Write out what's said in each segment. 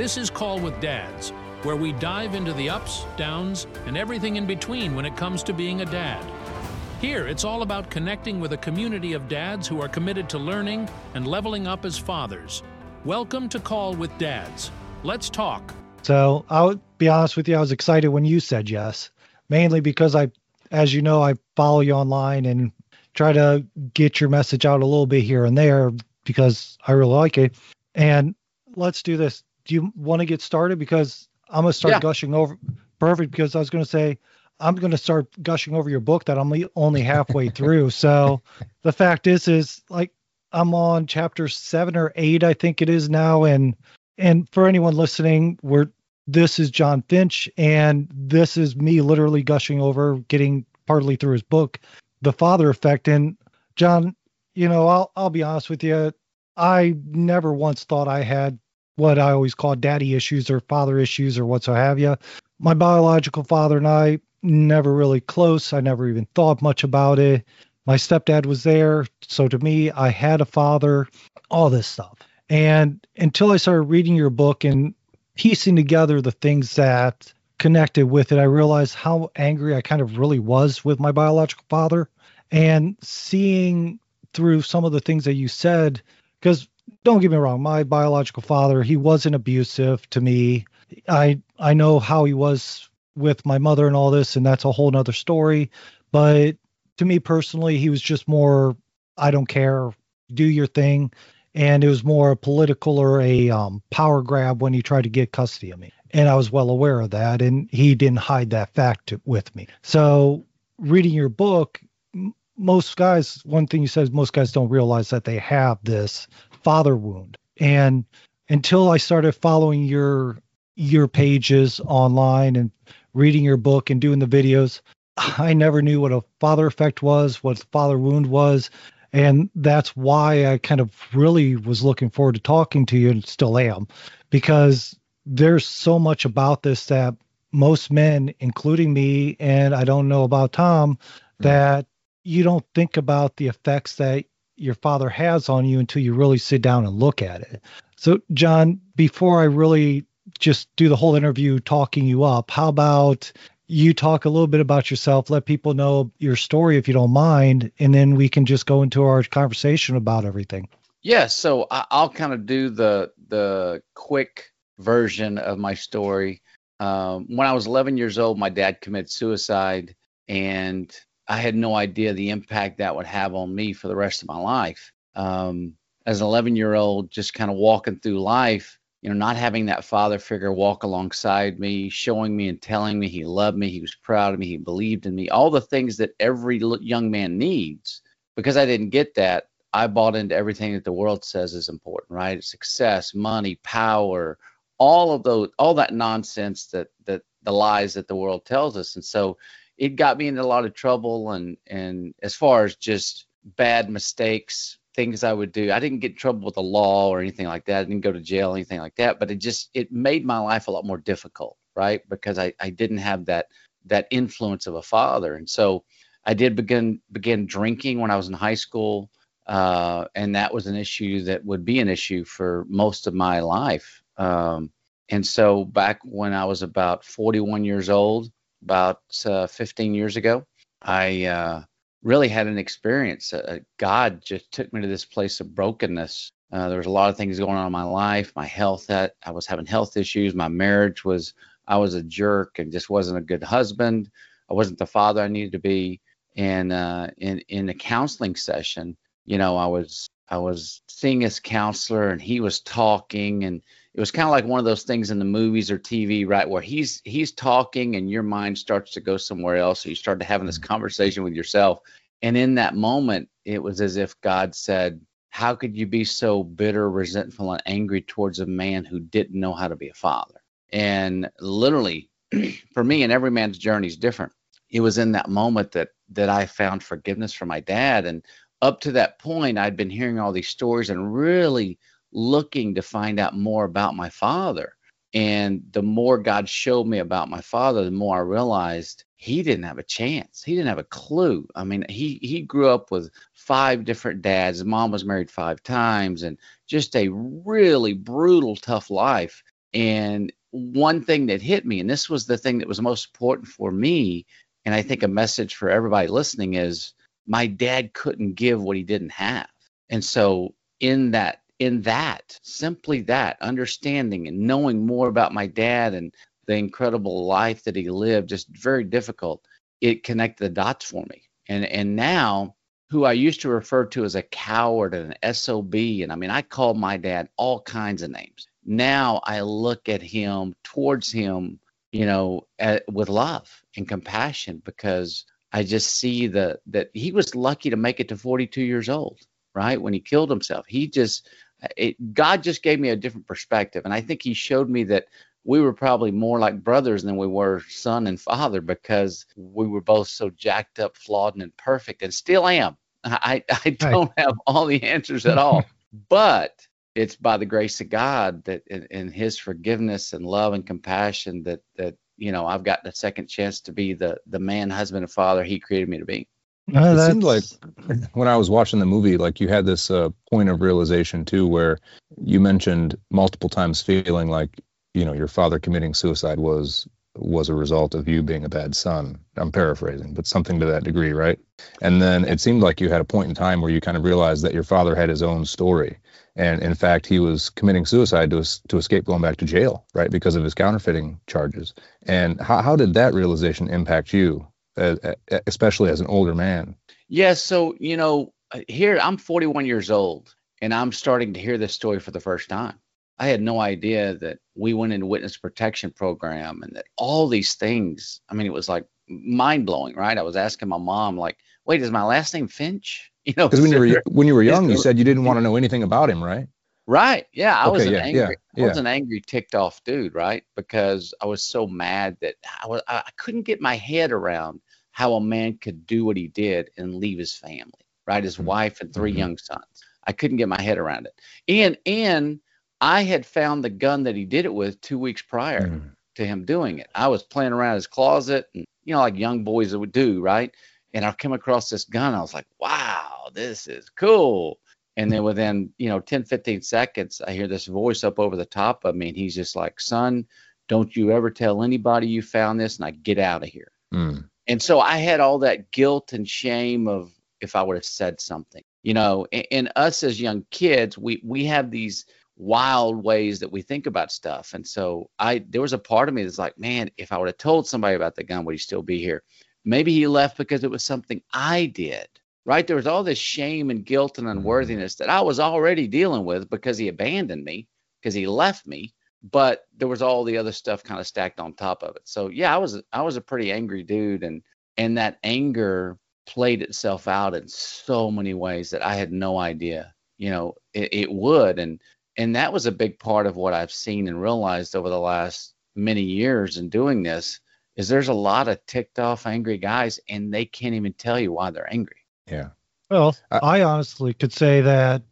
This is Call with Dads, where we dive into the ups, downs, and everything in between when it comes to being a dad. Here, it's all about connecting with a community of dads who are committed to learning and leveling up as fathers. Welcome to Call with Dads. Let's talk. So I'll be honest with you, I was excited when you said yes, mainly because as you know, I follow you online and try to get your message out a little bit here and there because I really like it. And let's do this. Do you want to get started? Because I'm going to start gushing over. Perfect. Because I was going to say, I'm going to start gushing over your book that I'm only halfway through. So the fact is like I'm on chapter 7 or 8, I think it is now. And for anyone listening, this is John Finch, and this is me literally gushing over, getting partly through his book, The Father Effect. And John, I'll be honest with you. I never once thought I had what I always call daddy issues or father issues or what so have you. My biological father and I never really close. I never even thought much about it. My stepdad was there. So to me, I had a father, all this stuff. And until I started reading your book and piecing together the things that connected with it, I realized how angry I kind of really was with my biological father. And seeing through some of the things that you said, because don't get me wrong, my biological father, he wasn't abusive to me. I know how he was with my mother and all this, and that's a whole nother story. But to me personally, he was just more, I don't care, do your thing. And it was more a political or a power grab when he tried to get custody of me. And I was well aware of that, and he didn't hide that fact with me. So reading your book, most guys, one thing you said is most guys don't realize that they have this father wound. And until I started following your pages online and reading your book and doing the videos, I never knew what a father effect was, what father wound was. And that's why I kind of really was looking forward to talking to you, and still am, because there's so much about this that most men, including me, and I don't know about Tom, that you don't think about the effects that your father has on you until you really sit down and look at it. So, John, before I really just do the whole interview talking you up, how about you talk a little bit about yourself, let people know your story if you don't mind, and then we can just go into our conversation about everything. Yeah, so I'll kind of do the quick version of my story. When I was 11 years old, my dad committed suicide, and I had no idea the impact that would have on me for the rest of my life. As an 11-year-old, just kind of walking through life, not having that father figure walk alongside me, showing me and telling me he loved me, he was proud of me, he believed in me, all the things that every young man needs. Because I didn't get that, I bought into everything that the world says is important, right? Success, money, power, all that nonsense that the lies that the world tells us. And so it got me into a lot of trouble, and as far as just bad mistakes, things I would do, I didn't get in trouble with the law or anything like that. I didn't go to jail or anything like that, but it made my life a lot more difficult, right? Because I didn't have that influence of a father. And so I did begin drinking when I was in high school, and that was an issue that would be an issue for most of my life. And so back when I was about 41 years old, about 15 years ago, I really had an experience. God just took me to this place of brokenness. There was a lot of things going on in my life. My health, I was having health issues. My marriage I was a jerk and just wasn't a good husband. I wasn't the father I needed to be. And in a counseling session, I was seeing this counselor, and he was talking, and it was kind of like one of those things in the movies or TV, right, where he's talking and your mind starts to go somewhere else. So you start having this conversation with yourself. And in that moment, it was as if God said, how could you be so bitter, resentful, and angry towards a man who didn't know how to be a father? And literally, for me, and every man's journey is different, it was in that moment that I found forgiveness for my dad. And up to that point, I'd been hearing all these stories and really looking to find out more about my father. And the more God showed me about my father, the more I realized he didn't have a chance. He didn't have a clue. I mean, he grew up with 5 different dads. His mom was married 5 times, and just a really brutal, tough life. And one thing that hit me, and this was the thing that was most important for me, and I think a message for everybody listening is my dad couldn't give what he didn't have. And so in that, simply that, understanding and knowing more about my dad and the incredible life that he lived, just very difficult, it connected the dots for me. And now, who I used to refer to as a coward and an SOB, and I mean, I called my dad all kinds of names. Now I look at him, towards him, with love and compassion, because I just see that he was lucky to make it to 42 years old, right? When he killed himself, God just gave me a different perspective. And I think he showed me that we were probably more like brothers than we were son and father, because we were both so jacked up, flawed, and imperfect, and still am. I don't have all the answers at all, but it's by the grace of God that in his forgiveness and love and compassion that I've gotten a second chance to be the man, husband, and father he created me to be. It seemed like when I was watching the movie, like you had this point of realization too, where you mentioned multiple times feeling like, your father committing suicide was a result of you being a bad son. I'm paraphrasing, but something to that degree, right? And then it seemed like you had a point in time where you kind of realized that your father had his own story. And in fact, he was committing suicide to escape going back to jail, right? Because of his counterfeiting charges. And how did that realization impact you, especially as an older man? Yeah. So, here I'm 41 years old and I'm starting to hear this story for the first time. I had no idea that we went into witness protection program and that all these things, I mean, it was like mind blowing, right? I was asking my mom, like, wait, is my last name Finch? Because when you were young, you said you didn't want to know anything about him, right? Right. Yeah. I was I was an angry, ticked off dude, right? Because I was so mad that I couldn't get my head around how a man could do what he did and leave his family, right? His wife and 3 young sons. I couldn't get my head around it. And I had found the gun that he did it with 2 weeks prior to him doing it. I was playing around his closet, and like young boys would do, right? And I came across this gun. I was like, wow, this is cool. And then within, 10, 15 seconds, I hear this voice up over the top of me. And he's just like, son, don't you ever tell anybody you found this, and I get out of here. And so I had all that guilt and shame of if I would have said something, and us as young kids, we have these wild ways that we think about stuff. And so there was a part of me that's like, man, if I would have told somebody about the gun, would he still be here? Maybe he left because it was something I did, right? There was all this shame and guilt and unworthiness that I was already dealing with because he abandoned me, because he left me. But there was all the other stuff kind of stacked on top of it. So yeah, I was a pretty angry dude, and that anger played itself out in so many ways that I had no idea, it would. And that was a big part of what I've seen and realized over the last many years in doing this, is there's a lot of ticked off, angry guys, and they can't even tell you why they're angry. Yeah. Well, I honestly could say that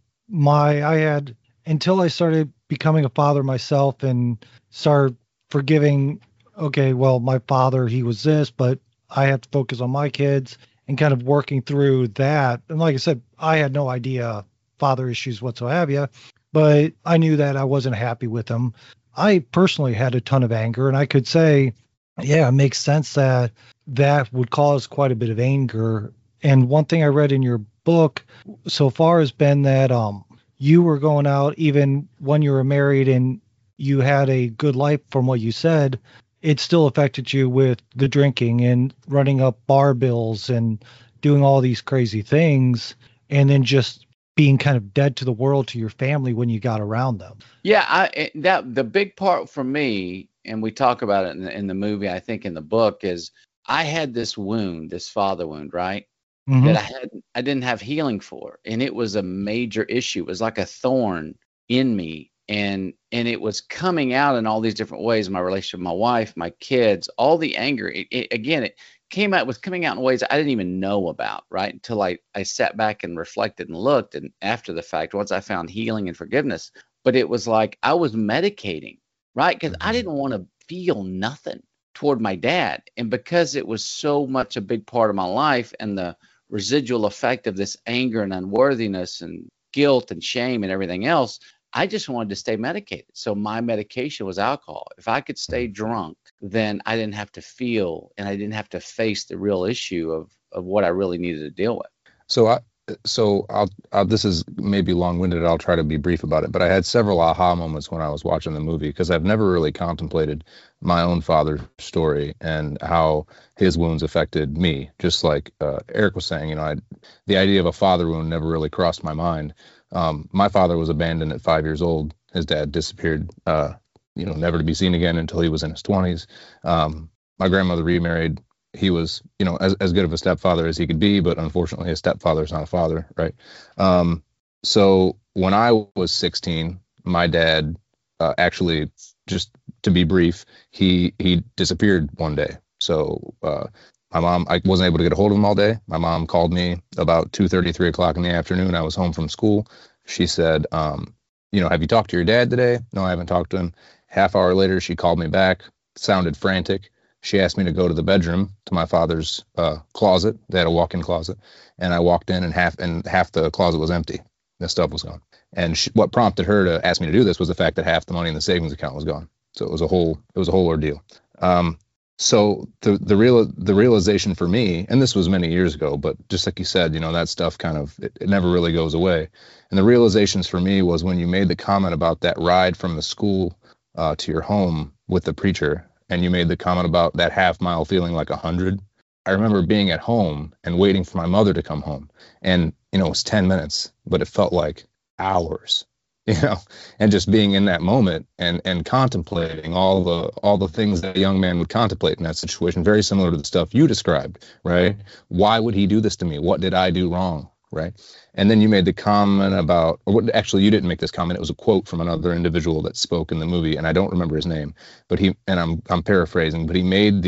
until I started becoming a father myself and started forgiving, okay, well, my father, he was this, but I have to focus on my kids and kind of working through that. And like I said, I had no idea father issues whatsoever, but I knew that I wasn't happy with them. I personally had a ton of anger, and I could say, yeah, it makes sense that would cause quite a bit of anger. And one thing I read in your book so far has been that you were going out even when you were married and you had a good life, from what you said, it still affected you with the drinking and running up bar bills and doing all these crazy things, and then just being kind of dead to the world, to your family when you got around them. Yeah, the big part for me, and we talk about it in the movie, I think in the book, is I had this wound, this father wound, right? That I didn't have healing for, and it was a major issue. It was like a thorn in me, and it was coming out in all these different ways. My relationship with my wife, my kids, all the anger. It was coming out in ways I didn't even know about, right? Until I sat back and reflected and looked, and after the fact, once I found healing and forgiveness. But it was like I was medicating, right? Because I didn't want to feel nothing toward my dad, and because it was so much a big part of my life, and the residual effect of this anger and unworthiness and guilt and shame and everything else, I just wanted to stay medicated. So my medication was alcohol. If I could stay drunk, then I didn't have to feel and I didn't have to face the real issue of what I really needed to deal with. So I'll this is maybe long-winded. I'll try to be brief about it. But I had several aha moments when I was watching the movie, because I've never really contemplated my own father's story and how his wounds affected me. Just like Eric was saying, the idea of a father wound never really crossed my mind. My father was abandoned at 5 years old. His dad disappeared, never to be seen again until he was in his 20s. My grandmother remarried. He was, as good of a stepfather as he could be, but unfortunately, a stepfather is not a father, right? So when I was 16, my dad actually, just to be brief, he disappeared one day. So my mom, I wasn't able to get a hold of him all day. My mom called me about 2:30, 3 o'clock in the afternoon. I was home from school. She said, have you talked to your dad today? No, I haven't talked to him. Half hour later, she called me back, sounded frantic. She asked me to go to the bedroom, to my father's closet. They had a walk-in closet, and I walked in, and half the closet was empty. The stuff was gone. And what prompted her to ask me to do this was the fact that half the money in the savings account was gone. So it was a whole ordeal. So the realization for me, and this was many years ago, but just like you said, that stuff kind of it never really goes away. And the realizations for me was when you made the comment about that ride from the school to your home with the preacher. And you made the comment about that half mile feeling like 100. I remember being at home and waiting for my mother to come home. And, it was 10 minutes, but it felt like hours, and just being in that moment and contemplating all the things that a young man would contemplate in that situation, very similar to the stuff you described, right? Why would he do this to me? What did I do wrong? Right. And then you made the comment about, actually, you didn't make this comment. It was a quote from another individual that spoke in the movie, and I don't remember his name, but I'm paraphrasing, but he made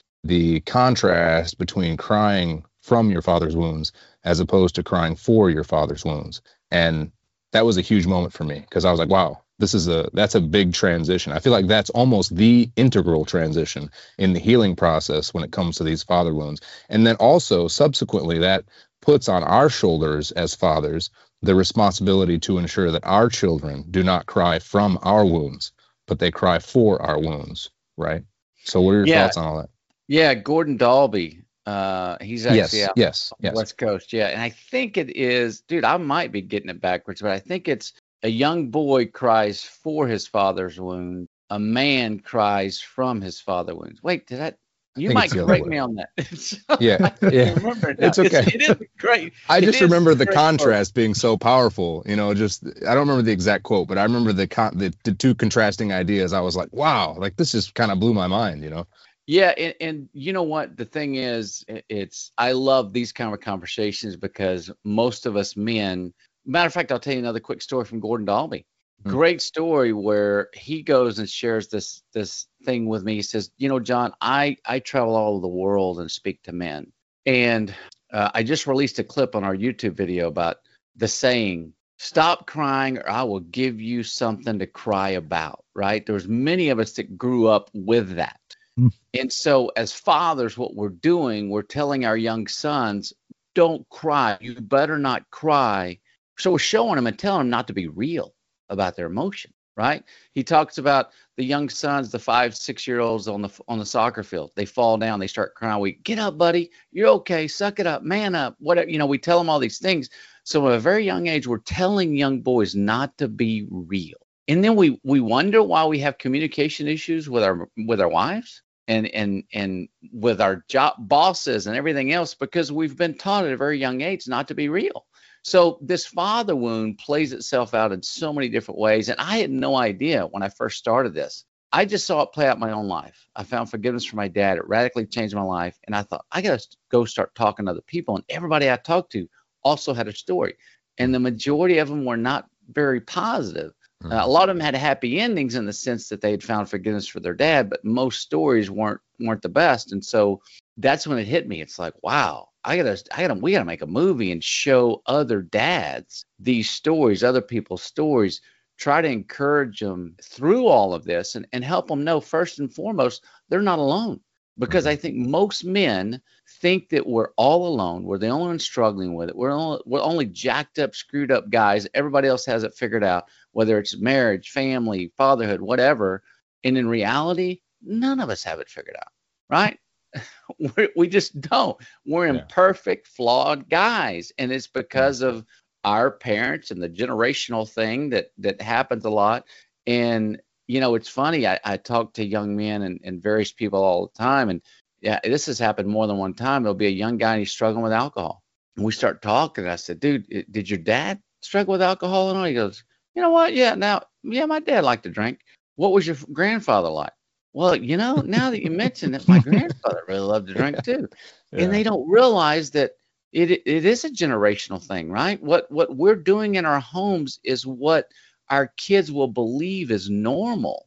the contrast between crying from your father's wounds as opposed to crying for your father's wounds. And that was a huge moment for me, because I was like, wow, that's a big transition. I feel like that's almost the integral transition in the healing process when it comes to these father wounds. And then also subsequently that puts on our shoulders as fathers the responsibility to ensure that our children do not cry from our wounds, but they cry for our wounds, right? So what are your thoughts on all that? Yeah, Gordon Dalby. He's actually out yes. West Coast. Yeah, and I think it is, dude, I might be getting it backwards, but I think it's a young boy cries for his father's wound. A man cries from his father's wounds. Wait, did I? You might correct me on that. Yeah. Remember it now. It's okay. It is great. I just remember the contrast being so powerful. I don't remember the exact quote, but I remember the two contrasting ideas. I was like, wow, like this just kind of blew my mind. Yeah, and you know what? The thing is, I love these kind of conversations because most of us men. Matter of fact, I'll tell you another quick story from Gordon Dalby. Great story where he goes and shares this thing with me. He says, John, I travel all over the world and speak to men. And I just released a clip on our YouTube video about the saying, stop crying or I will give you something to cry about, right? There's many of us that grew up with that. And so as fathers, what we're doing, we're telling our young sons, don't cry. You better not cry. So we're showing them and telling them not to be real about their emotion, right? He talks about the young sons, the 5-6-year-olds on the soccer field. They fall down, they start crying. We get up, buddy. You're okay. Suck it up, man up. Whatever. We tell them all these things. So at a very young age, we're telling young boys not to be real. And then we wonder why we have communication issues with our wives and with our job bosses and everything else, because we've been taught at a very young age not to be real. So this father wound plays itself out in so many different ways. And I had no idea when I first started this. I just saw it play out in my own life. I found forgiveness from my dad. It radically changed my life. And I thought, I got to go start talking to other people. And everybody I talked to also had a story. And the majority of them were not very positive. A lot of them had happy endings in the sense that they had found forgiveness for their dad, but most stories weren't the best. And so that's when it hit me. It's like, wow, we gotta make a movie and show other dads these stories, other people's stories, try to encourage them through all of this and help them know first and foremost, they're not alone. because I think most men think that we're all alone. We're the only ones struggling with it. We're only jacked up, screwed up guys. Everybody else has it figured out, whether it's marriage, family, fatherhood, whatever. And in reality, none of us have it figured out, right? We just don't. We're imperfect, flawed guys. And it's because of our parents and the generational thing that happens a lot. And, you know, it's funny. I talk to young men and various people all the time. And yeah, this has happened more than one time. There'll be a young guy and he's struggling with alcohol. And we start talking. And I said, dude, did your dad struggle with alcohol and all? He goes, you know what? Yeah, my dad liked to drink. What was your grandfather like? Well, you know, now that you mention it, my grandfather really loved to drink too. Yeah. And they don't realize that it is a generational thing, right? What we're doing in our homes is what our kids will believe is normal.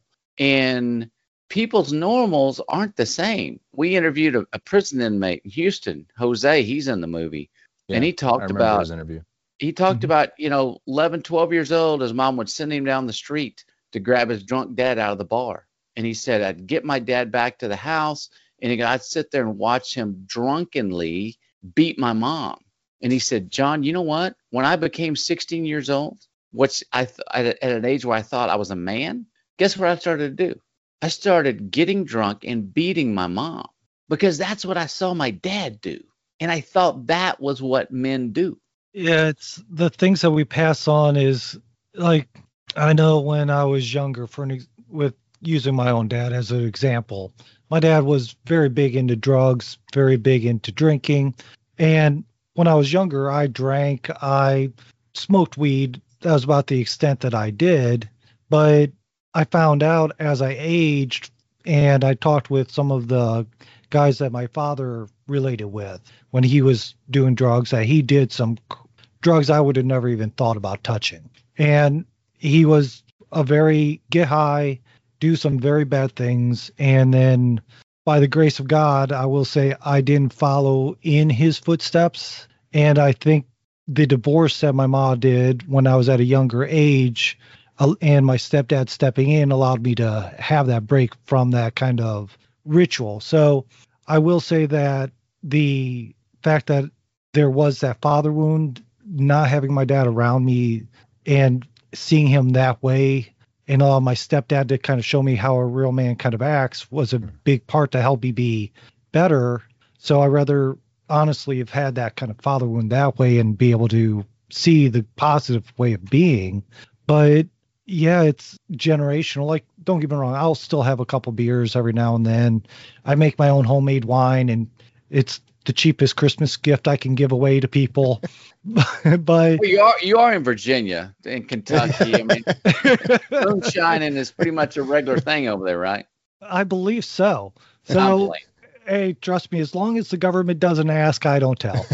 And people's normals aren't the same. We interviewed a prison inmate in Houston, Jose, he's in the movie. Yeah, and he talked about his interview. He talked about, you know, 11, 12 years old, his mom would send him down the street to grab his drunk dad out of the bar. And he said, I'd get my dad back to the house and I'd sit there and watch him drunkenly beat my mom. And he said, John, you know what? When I became 16 years old, which at an age where I thought I was a man, guess what I started to do? I started getting drunk and beating my mom because that's what I saw my dad do. And I thought that was what men do. Yeah, it's the things that we pass on is like, I know when I was younger, with using my own dad as an example, my dad was very big into drugs, very big into drinking. And when I was younger, I drank, I smoked weed. That was about the extent that I did. But I found out as I aged and I talked with some of the guys that my father related with when he was doing drugs, that he did some drugs I would have never even thought about touching. And he was a very get high, do some very bad things. And then by the grace of God, I will say I didn't follow in his footsteps. And I think the divorce that my mom did when I was at a younger age and my stepdad stepping in allowed me to have that break from that kind of ritual. So I will say that the fact that there was that father wound, not having my dad around me and seeing him that way and allow my stepdad to kind of show me how a real man kind of acts was a big part to help me be better. So I rather honestly have had that kind of father wound that way and be able to see the positive way of being. But yeah, it's generational. Like, don't get me wrong, I'll still have a couple beers every now and then. I make my own homemade wine and it's the cheapest Christmas gift I can give away to people. But well, you are in Virginia, in Kentucky. I mean, moonshining is pretty much a regular thing over there, right? I believe so. So, hey, trust me, as long as the government doesn't ask, I don't tell.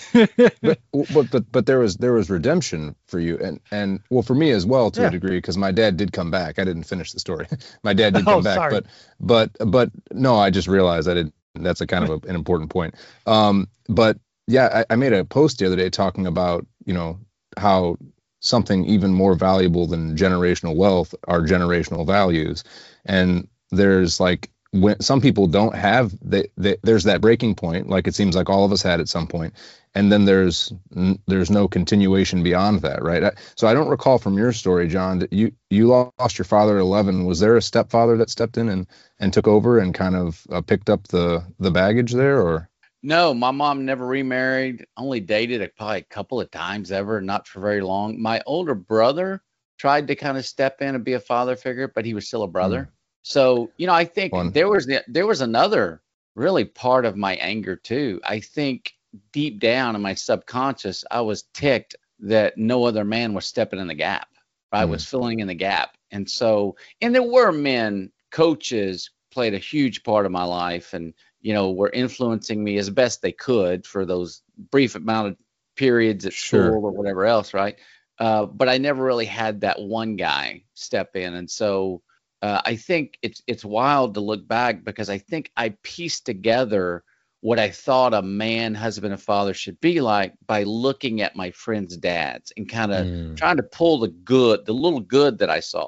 but there was redemption for you and well, for me as well to a degree, because my dad did come back. I didn't finish the story. My dad did come back, sorry. but no, I just realized I didn't. That's a kind of an important point. But yeah, I made a post the other day talking about, you know, how something even more valuable than generational wealth are generational values. And there's like, when some people don't have, there's that breaking point, like it seems like all of us had at some point. And then there's no continuation beyond that, right? So I don't recall from your story, John, that you lost your father at 11. Was there a stepfather that stepped in and took over and kind of picked up the baggage there, or? No, my mom never remarried, only dated probably a couple of times ever, not for very long. My older brother tried to kind of step in and be a father figure, but he was still a brother. So, you know, I think there was another really part of my anger too. I think deep down in my subconscious, I was ticked that no other man was stepping in the gap, right? Was filling in the gap. And so, and there were men, coaches played a huge part of my life and, you know, were influencing me as best they could for those brief amount of periods at school or whatever else, right? But I never really had that one guy step in. And so, I think it's wild to look back because I think I pieced together what I thought a man, husband, and father should be like by looking at my friends' dads and kind of trying to pull the little good that I saw.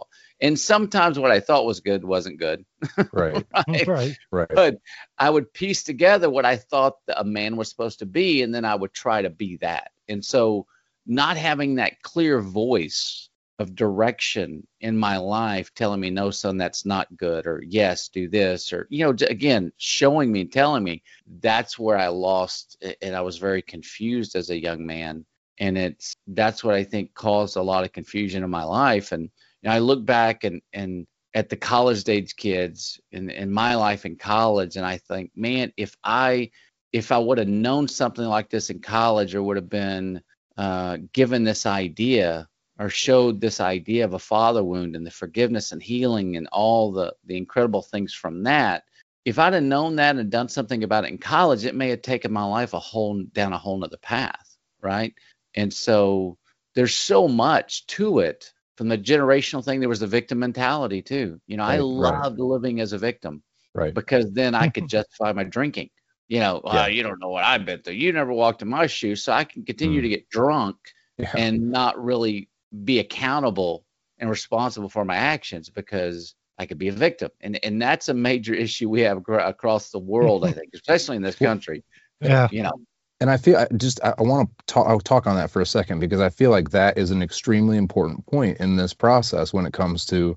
And sometimes what I thought was good wasn't good. Right. Right. Right. But I would piece together what I thought a man was supposed to be, and then I would try to be that. And so not having that clear voice of direction in my life telling me, no, son, that's not good, or yes, do this, or, again, showing me, telling me, that's where I lost. And I was very confused as a young man. And that's what I think caused a lot of confusion in my life. And I look back and at the college age kids in my life in college, and I think, man, if I would have known something like this in college, or would have been given this idea, or showed this idea of a father wound and the forgiveness and healing and all the incredible things from that, if I'd have known that and done something about it in college, it may have taken my life down a whole nother path, right? And so there's so much to it. From the generational thing, there was the victim mentality too. I loved living as a victim, right? Because then I could justify my drinking. You don't know what I've been through. You never walked in my shoes, so I can continue to get drunk and not really be accountable and responsible for my actions, because I could be a victim. And that's a major issue we have across the world, I think, especially in this country. Yeah. And I feel I want to talk on that for a second, because I feel like that is an extremely important point in this process when it comes to,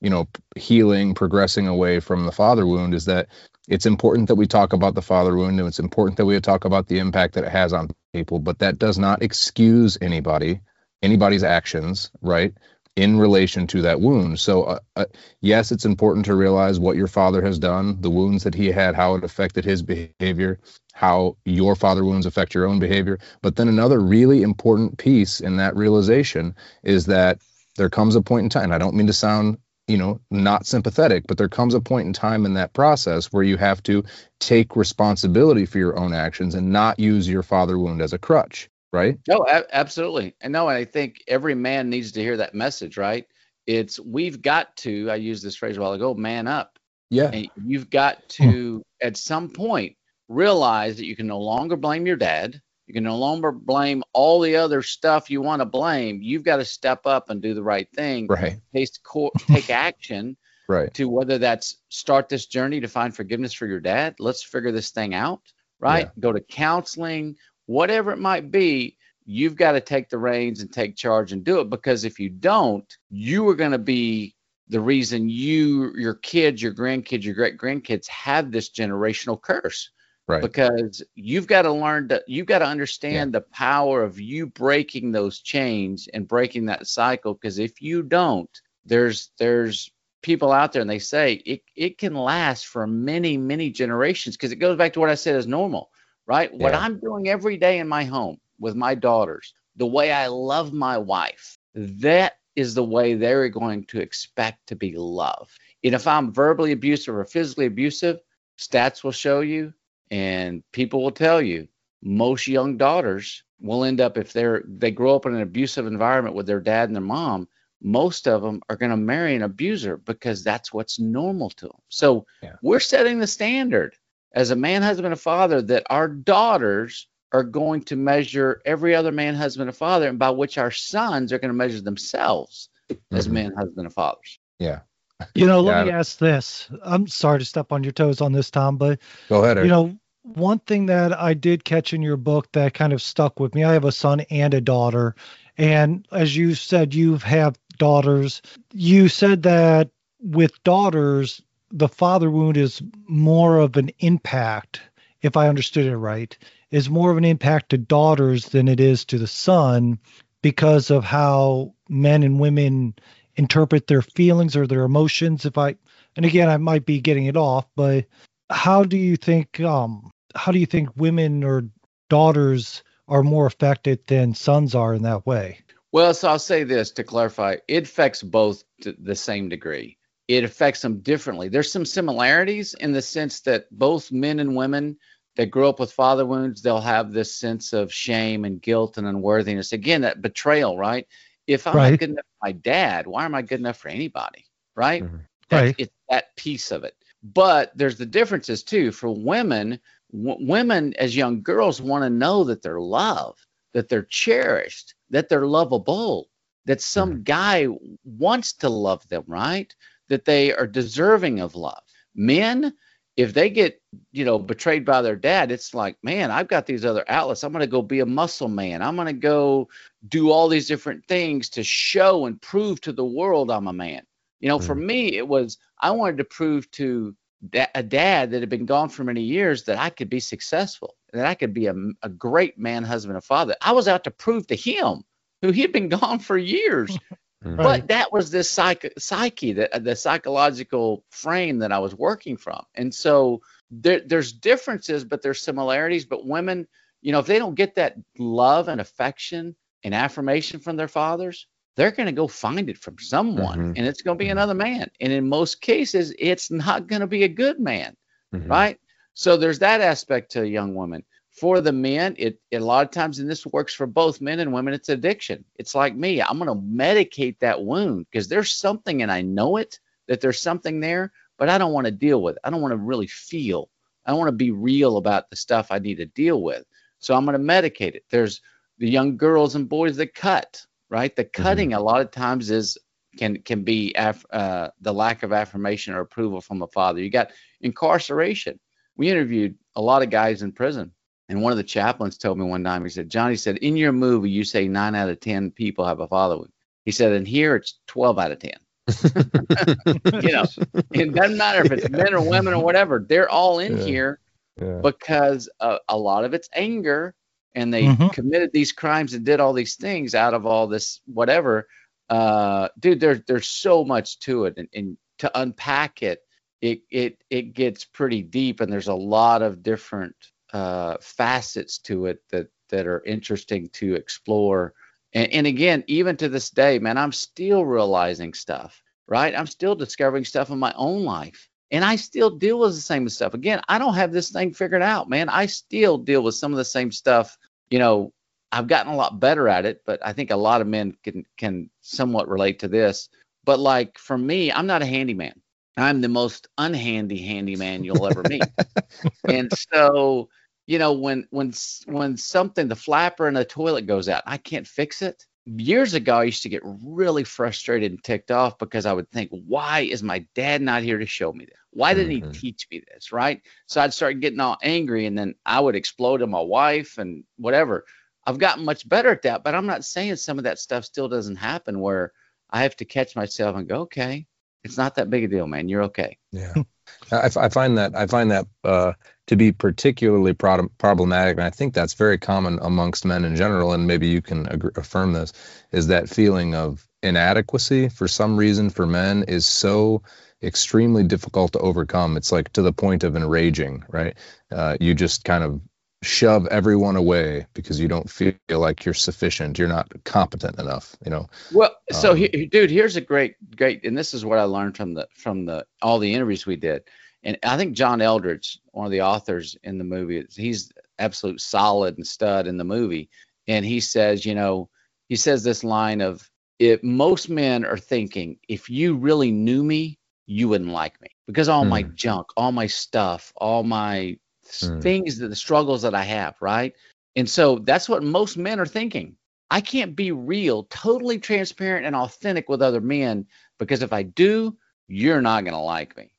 healing, progressing away from the father wound, is that it's important that we talk about the father wound, and it's important that we talk about the impact that it has on people, but that does not excuse anybody's actions, right, in relation to that wound. So yes, it's important to realize what your father has done, the wounds that he had, how it affected his behavior, how your father wounds affect your own behavior. But then another really important piece in that realization is that there comes a point in time, and I don't mean to sound, not sympathetic, but there comes a point in time in that process where you have to take responsibility for your own actions and not use your father wound as a crutch. Right? No, absolutely. And I think every man needs to hear that message, right? We've got to, I used this phrase a while ago, man up. Yeah. And you've got to, at some point, realize that you can no longer blame your dad. You can no longer blame all the other stuff you want to blame. You've got to step up and do the right thing. Right. Take action. Right. To whether that's start this journey to find forgiveness for your dad. Let's figure this thing out. Right. Yeah. Go to counseling. Whatever it might be, you've got to take the reins and take charge and do it, because if you don't, you are going to be the reason your kids, your grandkids, your great grandkids have this generational curse. Right. Because you've got to understand the power of you breaking those chains and breaking that cycle. Because if you don't, there's people out there, and they say it can last for many, many generations, because it goes back to what I said is normal. Right? Yeah. What I'm doing every day in my home with my daughters, the way I love my wife, that is the way they're going to expect to be loved. And if I'm verbally abusive or physically abusive, stats will show you, and people will tell you, most young daughters will end up, if they grow up in an abusive environment with their dad and their mom, most of them are going to marry an abuser, because that's what's normal to them. So we're setting the standard as a man, husband, and father, that our daughters are going to measure every other man, husband, and father, and by which our sons are going to measure themselves as men, husband, and fathers. Yeah. Let me ask this. I'm sorry to step on your toes on this, Tom, but go ahead. Eric. One thing that I did catch in your book that kind of stuck with me, I have a son and a daughter. And as you said, you have daughters. You said that with daughters, the father wound is more of an impact, if I understood it right, is more of an impact to daughters than it is to the son, because of how men and women interpret their feelings or their emotions. And again, I might be getting it off, but how do you think women or daughters are more affected than sons are in that way? Well, so I'll say this to clarify, it affects both to the same degree. It affects them differently. There's some similarities in the sense that both men and women that grow up with father wounds, they'll have this sense of shame and guilt and unworthiness. Again, that betrayal, right? If I'm not good enough for my dad, why am I good enough for anybody, right? Right. It's that piece of it. But there's the differences too. For women, women as young girls want to know that they're loved, that they're cherished, that they're lovable. that some guy wants to love them, right? That they are deserving of love. Men, if they get, betrayed by their dad, it's like, man, I've got these other outlets. I'm going to go be a muscle man. I'm going to go do all these different things to show and prove to the world I'm a man. For me, it was, I wanted to prove to a dad that had been gone for many years that I could be successful, that I could be a great man, husband, and father. I was out to prove to him, who he had been gone for years. Right. But that was this psyche, the psychological frame that I was working from. And so there's differences, but there's similarities. But women, if they don't get that love and affection and affirmation from their fathers, they're going to go find it from someone, and it's going to be another man. And in most cases, it's not going to be a good man, right? So there's that aspect to a young woman. For the men, it a lot of times, and this works for both men and women, it's addiction. It's like me. I'm going to medicate that wound because there's something, and I know it, that there's something there, but I don't want to deal with it. I don't want to really feel. I don't want to be real about the stuff I need to deal with. So I'm going to medicate it. There's the young girls and boys that cut, right? The cutting a lot of times can be the lack of affirmation or approval from a father. You got incarceration. We interviewed a lot of guys in prison. And one of the chaplains told me one time, he said, Johnny said, in your movie, you say 9 out of 10 people have a father. He said, and here it's 12 out of 10. It doesn't matter if it's men or women or whatever. They're all in here because a lot of it's anger, and they committed these crimes and did all these things out of all this whatever. Dude, there's so much to it, and to unpack it gets pretty deep, and there's a lot of different facets to it that are interesting to explore. And again, even to this day, man, I'm still realizing stuff, right? I'm still discovering stuff in my own life, and I still deal with the same stuff. Again, I don't have this thing figured out, man. I still deal with some of the same stuff. I've gotten a lot better at it, but I think a lot of men can somewhat relate to this. But like for me, I'm not a handyman. I'm the most unhandy handyman you'll ever meet. And so, when something, the flapper in the toilet goes out, I can't fix it. Years ago, I used to get really frustrated and ticked off because I would think, why is my dad not here to show me this? Why didn't he teach me this, right? So I'd start getting all angry, and then I would explode at my wife and whatever. I've gotten much better at that, but I'm not saying some of that stuff still doesn't happen, where I have to catch myself and go, okay, it's not that big a deal, man. You're okay. Yeah. I find that to be particularly problematic, and I think that's very common amongst men in general, and maybe you can affirm this, is that feeling of inadequacy for some reason for men is so extremely difficult to overcome. It's like to the point of enraging, right? You just kind of shove everyone away because you don't feel like you're sufficient. You're not competent enough, Well, so dude, here's a great, and this is what I learned from all the interviews we did. And I think John Eldredge, one of the authors in the movie, he's absolute solid and stud in the movie. And he says, he says this line of, if most men are thinking, if you really knew me, you wouldn't like me, because all my junk, all my stuff, all my things, the struggles that I have, right? And so that's what most men are thinking. I can't be real, totally transparent and authentic with other men, because if I do, you're not going to like me.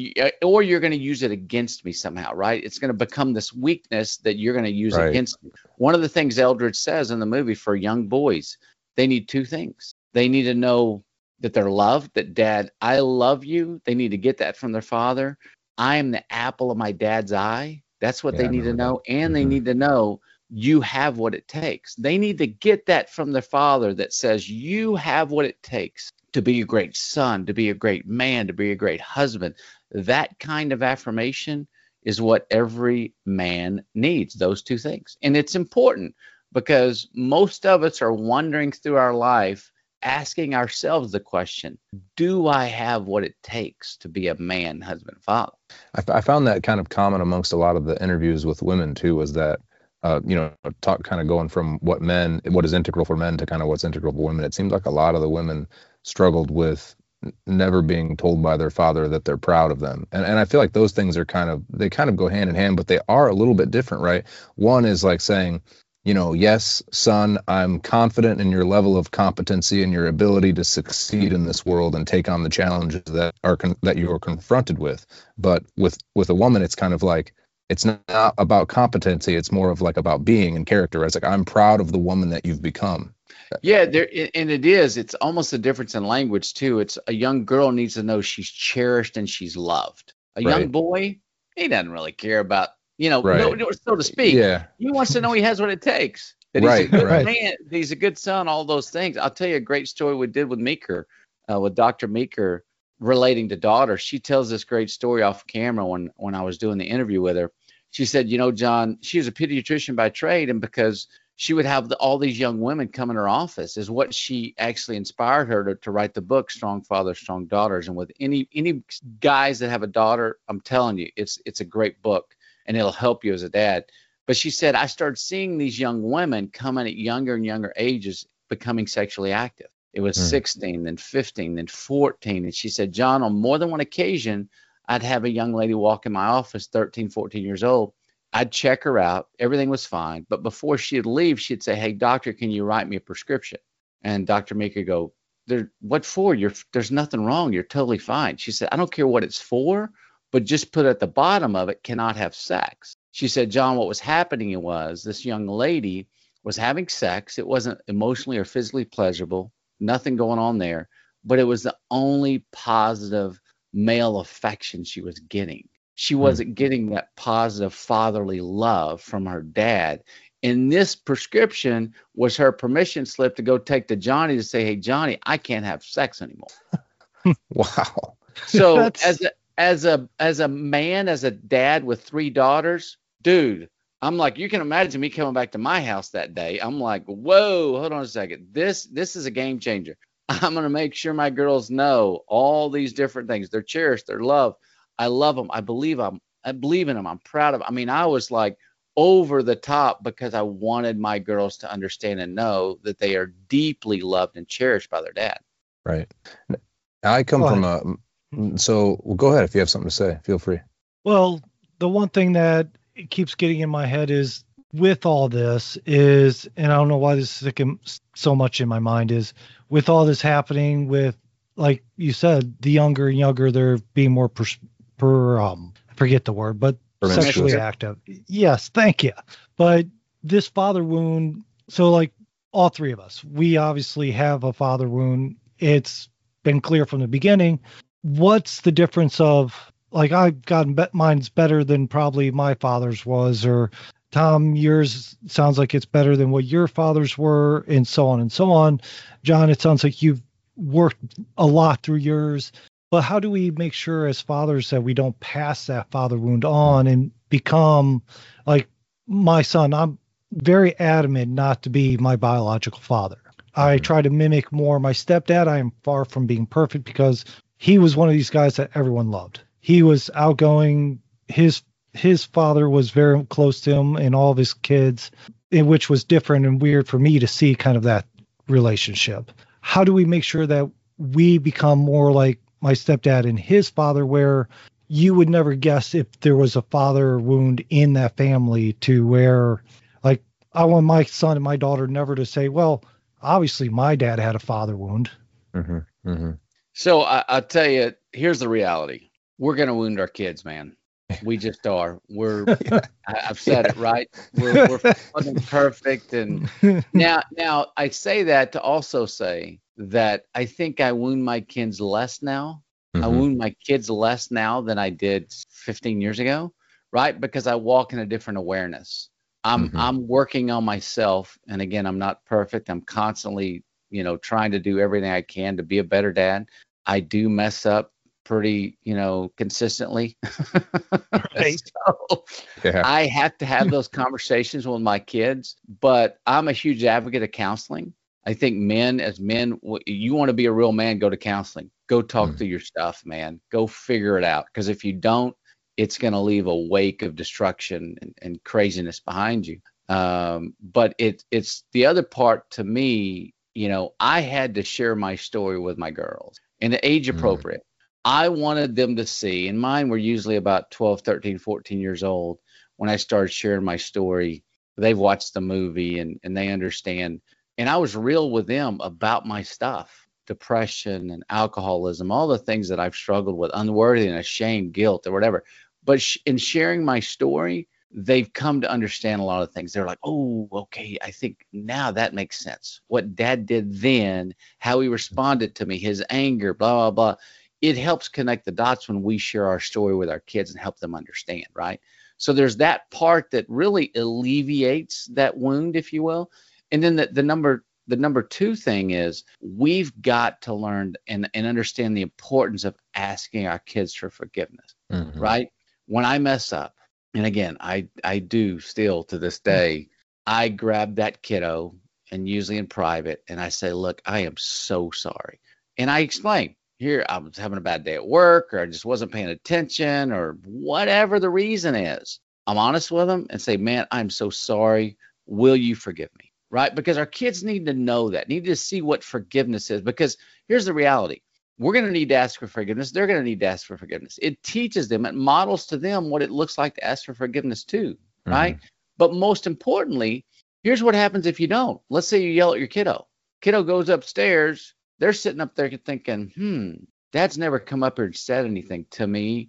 Or you're going to use it against me somehow, right? It's going to become this weakness that you're going to use against me. One of the things Eldredge says in the movie for young boys, they need 2 things. They need to know that they're loved, that dad, I love you. They need to get that from their father. I am the apple of my dad's eye. That's what they need to know. And they need to know you have what it takes. They need to get that from their father that says you have what it takes to be a great son, to be a great man, to be a great husband. That kind of affirmation is what every man needs, those 2 things. And it's important because most of us are wandering through our life asking ourselves the question, do I have what it takes to be a man, husband, father? I found that kind of common amongst a lot of the interviews with women too, was that, talk kind of going from what is integral for men to kind of what's integral for women. It seems like a lot of the women struggled with never being told by their father that they're proud of them. And I feel like those things are they kind of go hand in hand, but they are a little bit different, right? One is like saying, yes, son, I'm confident in your level of competency and your ability to succeed in this world and take on the challenges that that you are confronted with. But with a woman, it's kind of like, it's not about competency. It's more of like about being and character. It's like, I'm proud of the woman that you've become. Yeah, and it is. It's almost a difference in language too. It's a young girl needs to know she's cherished and she's loved. A young boy, he doesn't really care about, so to speak. Yeah. He wants to know he has what it takes. That he's a good man, he's a good son, all those things. I'll tell you a great story we did with Meeker, with Dr. Meeker, relating to daughter. She tells this great story off camera when I was doing the interview with her. She said, John, she was a pediatrician by trade, and because she would have all these young women come in her office is what she actually inspired her to write the book, Strong Fathers, Strong Daughters. And with any guys that have a daughter, I'm telling you, it's a great book and it'll help you as a dad. But she said, I started seeing these young women coming at younger and younger ages becoming sexually active. It was 16, then 15, then 14. And she said, John, on more than one occasion, I'd have a young lady walk in my office, 13, 14 years old. I'd check her out. Everything was fine. But before she'd leave, she'd say, hey, doctor, can you write me a prescription? And Dr. Meeker go, what for? There's nothing wrong. You're totally fine. She said, I don't care what it's for, but just put at the bottom of it, cannot have sex. She said, John, what was happening was this young lady was having sex. It wasn't emotionally or physically pleasurable, nothing going on there, but it was the only positive male affection she was getting. She wasn't getting that positive fatherly love from her dad. And this prescription was her permission slip to go take to Johnny to say, hey, Johnny, I can't have sex anymore. Wow. So as a man, as a dad with 3 daughters, dude, I'm like, you can imagine me coming back to my house that day. I'm like, whoa, hold on a second. This is a game changer. I'm going to make sure my girls know all these different things. They're cherished, they're loved. I love them. I believe in them. I'm proud of them. I mean, I was like over the top because I wanted my girls to understand and know that they are deeply loved and cherished by their dad. Right. I come from go ahead. If you have something to say, feel free. Well, the one thing that keeps getting in my head is with all this is, and I don't know why this is sticking so much in my mind, is with all this happening with, like you said, the younger and younger, they're being more I forget the word, but sexually active. Yes, thank you. But this father wound, so like all 3 of us, we obviously have a father wound. It's been clear from the beginning. What's the difference of, like, I've gotten mine's better than probably my father's was, or Tom, yours sounds like it's better than what your fathers were, and so on and so on. John, it sounds like you've worked a lot through yours. But how do we make sure as fathers that we don't pass that father wound on and become like my son? I'm very adamant not to be my biological father. I try to mimic more my stepdad. I am far from being perfect because he was one of these guys that everyone loved. He was outgoing. His father was very close to him and all of his kids, which was different and weird for me to see kind of that relationship. How do we make sure that we become more like my stepdad and his father, where you would never guess if there was a father wound in that family, to where, like, I want my son and my daughter never to say, well, obviously my dad had a father wound. So I'll tell you, here's the reality. We're going to wound our kids, man. We just are. I've said it, right? We're fucking perfect. And now I say that to also say that I think I wound my kids less now. I wound my kids less now than I did 15 years ago, right? Because I walk in a different awareness. I'm working on myself. And again, I'm not perfect. I'm constantly, trying to do everything I can to be a better dad. I do mess up pretty, consistently. Right. So I have to have those conversations with my kids, but I'm a huge advocate of counseling. I think as men, you want to be a real man, go to counseling. Go talk through your stuff, man. Go figure it out. Because if you don't, it's going to leave a wake of destruction and craziness behind you. But it's the other part to me, I had to share my story with my girls in the age appropriate. I wanted them to see, and mine were usually about 12, 13, 14 years old when I started sharing my story, they've watched the movie and they understand. And I was real with them about my stuff, depression and alcoholism, all the things that I've struggled with, unworthiness, shame, guilt, or whatever. But in sharing my story, they've come to understand a lot of things. They're like, oh, okay, I think now that makes sense. What Dad did then, how he responded to me, his anger, blah, blah, blah. It helps connect the dots when we share our story with our kids and help them understand, right? So there's that part that really alleviates that wound, if you will. And then the number two thing is we've got to learn and understand the importance of asking our kids for forgiveness, right? When I mess up, and again, I do still to this day, I grab that kiddo and usually in private, and I say, look, I am so sorry. And I explain, here, I was having a bad day at work, or I just wasn't paying attention, or whatever the reason is. I'm honest with them and say, man, I'm so sorry. Will you forgive me? Right? Because our kids need to know that, need to see what forgiveness is. Because here's the reality. We're going to need to ask for forgiveness. They're going to need to ask for forgiveness. It teaches them, it models to them what it looks like to ask for forgiveness too, right? But most importantly, here's what happens if you don't. Let's say you yell at your kiddo. Kiddo goes upstairs. They're sitting up there thinking, Dad's never come up here and said anything to me.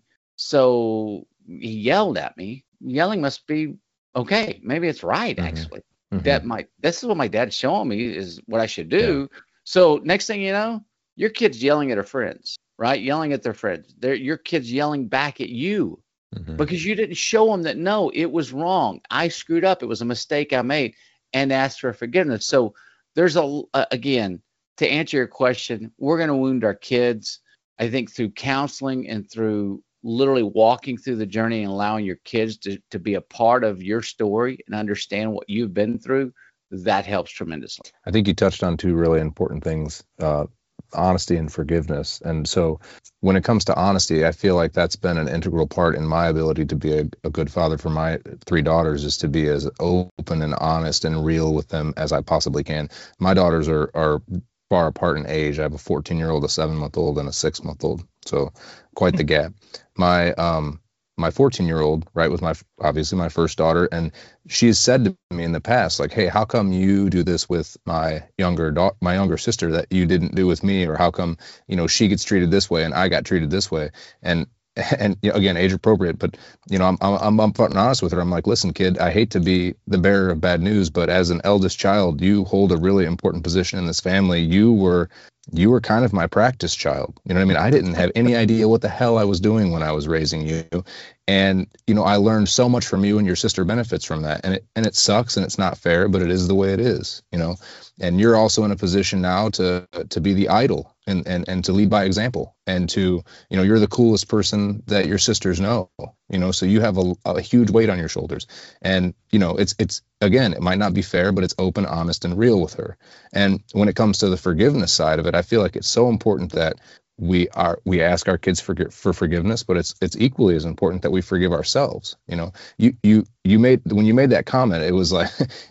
So he yelled at me. Yelling must be okay. Maybe it's right, actually. This is what my dad's showing me is what I should do. Yeah. So next thing you know, your kid's yelling at her friends, right? Yelling at their friends. Your kid's yelling back at you because you didn't show them that, no, it was wrong. I screwed up. It was a mistake I made, and asked for forgiveness. So there's again, to answer your question, we're going to wound our kids, I think, through counseling and through literally walking through the journey and allowing your kids to be a part of your story and understand what you've been through. That helps tremendously. I think you touched on two really important things, honesty and forgiveness. And so when it comes to honesty, I feel like that's been an integral part in my ability to be a good father for my three daughters, is to be as open and honest and real with them as I possibly can. My daughters are far apart in age. I have a 14-year-old, a 7-month-old, and a 6-month-old. So quite the gap. My 14-year-old, right, was obviously my first daughter, and she's said to me in the past, like, hey, how come you do this with my younger sister that you didn't do with me? Or how come, she gets treated this way and I got treated this way? And again, age appropriate, but I'm upfront and honest with her. I'm like, listen, kid, I hate to be the bearer of bad news, but as an eldest child, you hold a really important position in this family. You were kind of my practice child. You know what I mean? I didn't have any idea what the hell I was doing when I was raising you. And, I learned so much from you, and your sister benefits from that. And it sucks and it's not fair, but it is the way it is, and you're also in a position now to be the idol and to lead by example, and to, you're the coolest person that your sisters know, so you have a huge weight on your shoulders. And, it's again, it might not be fair, but it's open, honest, and real with her. And when it comes to the forgiveness side of it, I feel like it's so important that we ask our kids for forgiveness, but it's equally as important that we forgive ourselves. When you made that comment, it was like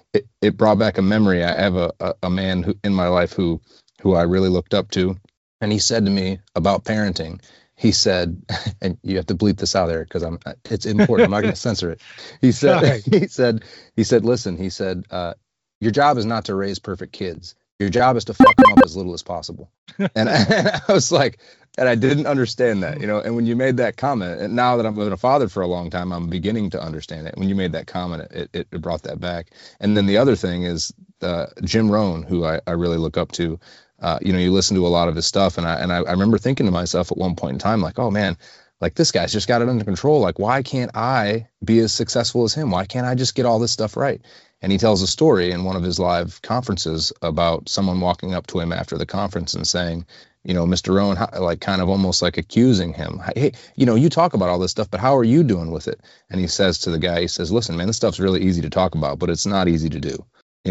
it brought back a memory. I have a man who in my life who I really looked up to, and he said to me about parenting. He said, and you have to bleep this out there because it's important. I'm not going to censor it. He said, listen, your job is not to raise perfect kids. Your job is to fuck them up as little as possible. And I was like, and I didn't understand that, and when you made that comment, and now that I've been a father for a long time, I'm beginning to understand it. When you made that comment, it brought that back. And then the other thing is Jim Rohn, who I really look up to. You listen to a lot of his stuff, and I remember thinking to myself at one point in time, like, oh man, like this guy's just got it under control. Like, why can't I be as successful as him? Why can't I just get all this stuff right? And he tells a story in one of his live conferences about someone walking up to him after the conference and saying, Mr. Rohn, like kind of almost like accusing him. Hey, you talk about all this stuff, but how are you doing with it? And he says to the guy, he says, listen, man, this stuff's really easy to talk about, but it's not easy to do.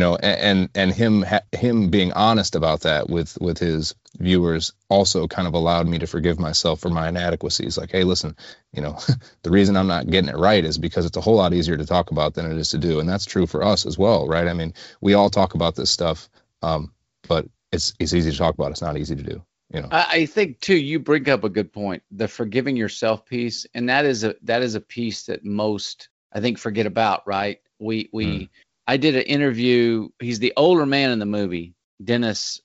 And him being honest about that with his viewers also kind of allowed me to forgive myself for my inadequacies. Like, hey, listen, the reason I'm not getting it right is because it's a whole lot easier to talk about than it is to do. And that's true for us as well, right? I mean, we all talk about this stuff, but it's easy to talk about. It's not easy to do. I think too, you bring up a good point, the forgiving yourself piece. And that is a piece that most, I think, forget about, right? I did an interview. He's the older man in the movie, Dennis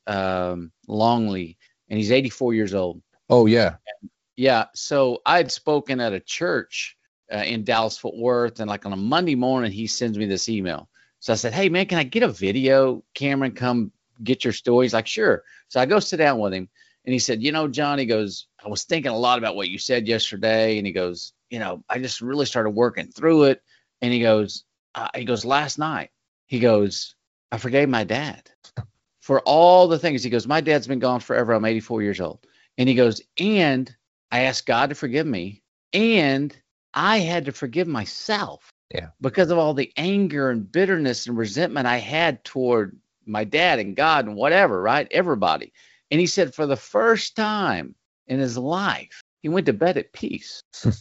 Longley, and he's 84 years old. Oh, yeah. Yeah. So I had spoken at a church in Dallas, Fort Worth, and like on a Monday morning, he sends me this email. So I said, hey, man, can I get a video camera and come get your story? He's like, sure. So I go sit down with him, and he said, John, he goes, I was thinking a lot about what you said yesterday. And he goes, I just really started working through it. And he goes, last night, he goes, I forgave my dad for all the things. He goes, my dad's been gone forever. I'm 84 years old. And he goes, and I asked God to forgive me, and I had to forgive myself because of all the anger and bitterness and resentment I had toward my dad and God and whatever, right? Everybody. And he said for the first time in his life, he went to bed at peace,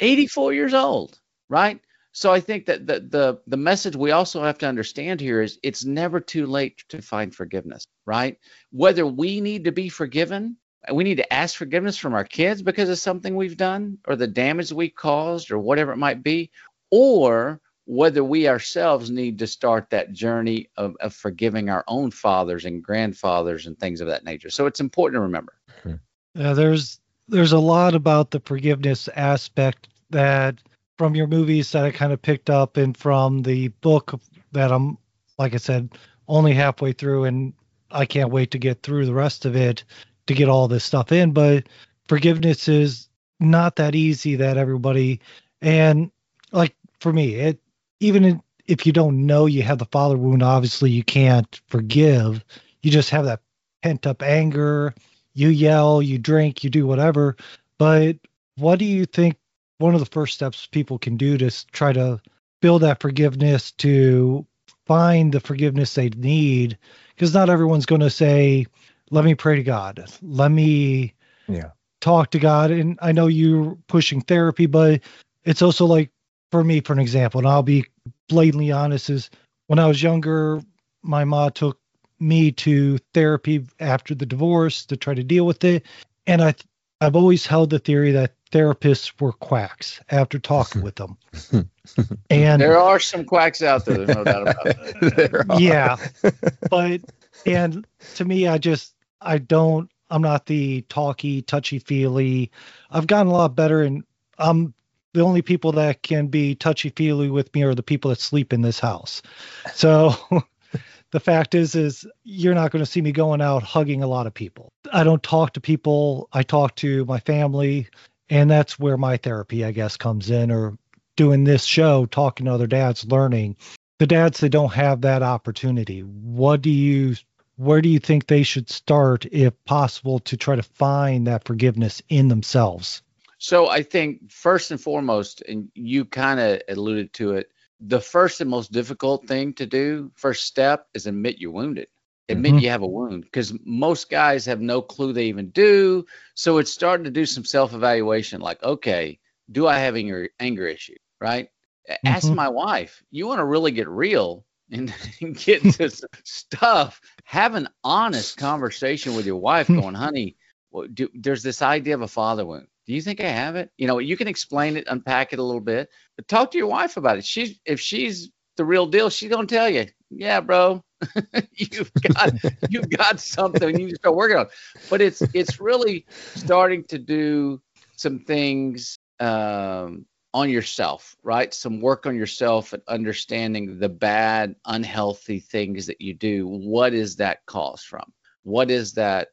84 years old, right? So I think that the message we also have to understand here is it's never too late to find forgiveness, right? Whether we need to be forgiven, we need to ask forgiveness from our kids because of something we've done or the damage we caused or whatever it might be, or whether we ourselves need to start that journey of forgiving our own fathers and grandfathers and things of that nature. So it's important to remember. Yeah, there's a lot about the forgiveness aspect that from your movies that I kind of picked up and from the book that I'm, like I said, only halfway through, and I can't wait to get through the rest of it to get all this stuff in. But forgiveness is not that easy that everybody, and like for me, even if you don't know you have the father wound, obviously you can't forgive. You just have that pent up anger. You yell, you drink, you do whatever. But what do you think one of the first steps people can do to try to build that forgiveness, to find the forgiveness they need? Because not everyone's going to say, let me pray to God. Let me talk to God. And I know you're pushing therapy, but it's also like, for me, for an example, and I'll be blatantly honest, is when I was younger, my mom took me to therapy after the divorce to try to deal with it. And I've always held the theory that therapists were quacks after talking with them. And there are some quacks out there, there's no doubt about that. Yeah. And to me, I'm not the talky, touchy-feely. I've gotten a lot better, and the only people that can be touchy-feely with me are the people that sleep in this house. So the fact is you're not going to see me going out hugging a lot of people. I don't talk to people. I talk to my family, and that's where my therapy, I guess, comes in, or doing this show, talking to other dads, learning. The dads that don't have that opportunity, where do you think they should start, if possible, to try to find that forgiveness in themselves? So I think first and foremost, and you kind of alluded to it, the first and most difficult thing to do, first step, is admit you're wounded. Admit you have a wound, because most guys have no clue they even do. So it's starting to do some self-evaluation, like, okay, do I have anger issue, right? Ask my wife. You want to really get real and get into some stuff. Have an honest conversation with your wife going, honey, there's this idea of a father wound. Do you think I have it? You can explain it, unpack it a little bit, but talk to your wife about it. If she's the real deal, she's going to tell you, yeah, bro, you've got something you need to start working on. But it's really starting to do some things on yourself, right? Some work on yourself and understanding the bad, unhealthy things that you do. What is that caused from? What is that,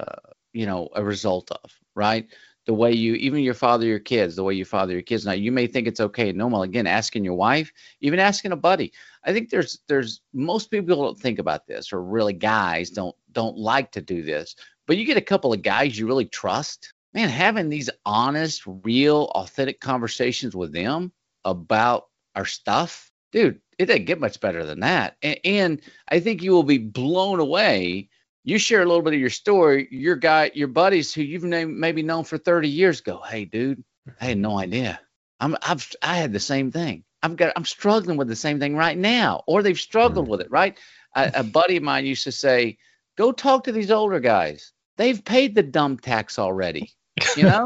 a result of, right? The way even your father your kids, the way you father your kids. Now, you may think it's okay and normal. Again, asking your wife, even asking a buddy. I think there's most people don't think about this, or really guys don't like to do this. But you get a couple of guys you really trust, man, having these honest, real, authentic conversations with them about our stuff, dude, it doesn't get much better than that. And I think you will be blown away. You share a little bit of your story, your buddies who you've maybe known for 30 years go, hey, dude, I had no idea. I had the same thing. I'm struggling with the same thing right now, or they've struggled with it, right? A buddy of mine used to say, go talk to these older guys. They've paid the dumb tax already.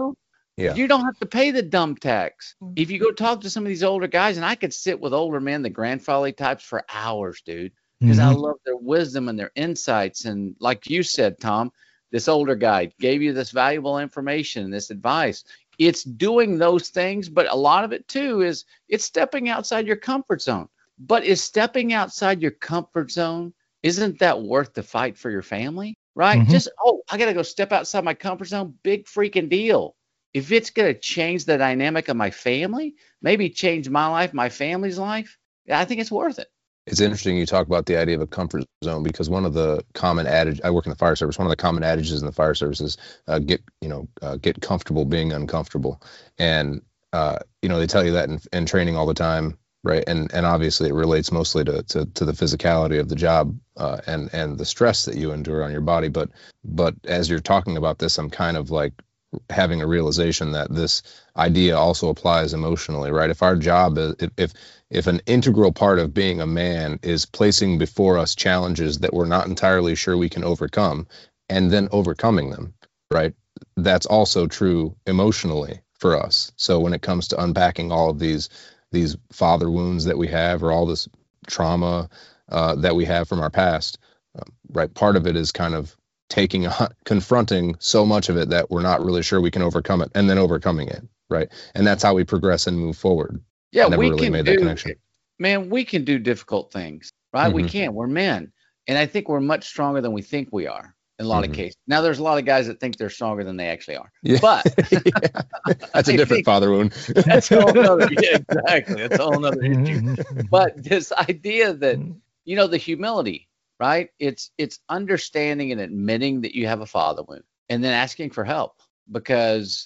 Yeah. You don't have to pay the dumb tax. If you go talk to some of these older guys, and I could sit with older men, the grandfatherly types, for hours, dude, because I love their wisdom and their insights. And like you said, Tom, this older guy gave you this valuable information, this advice. It's doing those things, but a lot of it too is it's stepping outside your comfort zone. But is stepping outside your comfort zone, isn't that worth the fight for your family? Right? Just, I got to go step outside my comfort zone. Big freaking deal. If it's going to change the dynamic of my family, maybe change my life, my family's life, I think it's worth it. It's interesting you talk about the idea of a comfort zone, because one of the common adage, I work in the fire service, one of the common adages in the fire service is get comfortable being uncomfortable. And, they tell you that in training all the time. Right. And obviously it relates mostly to the physicality of the job and the stress that you endure on your body. But as you're talking about this, I'm kind of like having a realization that this idea also applies emotionally. Right. If our job is, if an integral part of being a man is placing before us challenges that we're not entirely sure we can overcome and then overcoming them. Right. That's also true emotionally for us. So when it comes to unpacking all of these father wounds that we have, or all this trauma that we have from our past, right? Part of it is kind of confronting so much of it that we're not really sure we can overcome it, and then overcoming it, right? And that's how we progress and move forward. Yeah, we can made that connection. Man, we can do difficult things, right? We can. We're men, and I think we're much stronger than we think we are in a lot of cases. Now, there's a lot of guys that think they're stronger than they actually are. Yeah. But that's a different father wound. That's a whole other, exactly. That's a whole other issue. But this idea that, the humility, right? It's understanding and admitting that you have a father wound, and then asking for help. Because,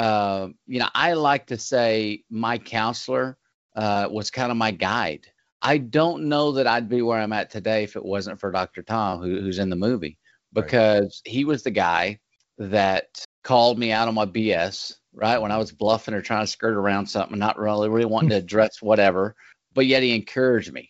I like to say my counselor was kind of my guide. I don't know that I'd be where I'm at today if it wasn't for Dr. Tom, who's in the movie. Because he was the guy that called me out on my BS, right? When I was bluffing or trying to skirt around something, not really wanting to address whatever, but yet he encouraged me,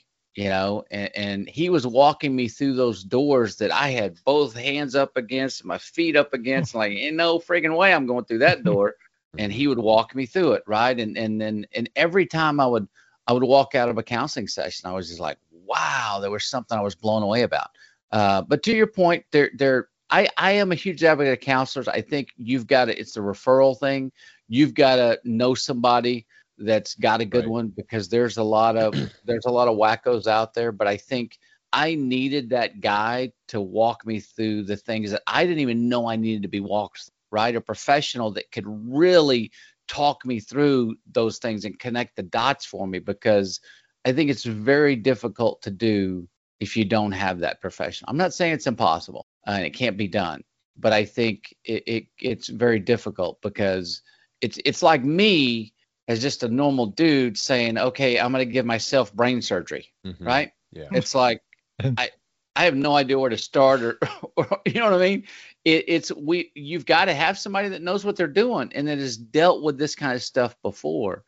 and he was walking me through those doors that I had both hands up against, my feet up against, like, ain't no friggin' way I'm going through that door. And he would walk me through it, right? And every time I would walk out of a counseling session, I was just like, wow, there was something I was blown away about. But to your point, I am a huge advocate of counselors. I think you've got to, it's a referral thing. You've got to know somebody that's got a good one, because there's a lot of wackos out there. But I think I needed that guy to walk me through the things that I didn't even know I needed to be walked through, right? A professional that could really talk me through those things and connect the dots for me, because I think it's very difficult to do if you don't have that professional. I'm not saying it's impossible and it can't be done, but I think it's very difficult, because it's like me as just a normal dude saying, okay, I'm going to give myself brain surgery, right? Yeah. It's like, I have no idea where to start or you know what I mean? You've got to have somebody that knows what they're doing and that has dealt with this kind of stuff before.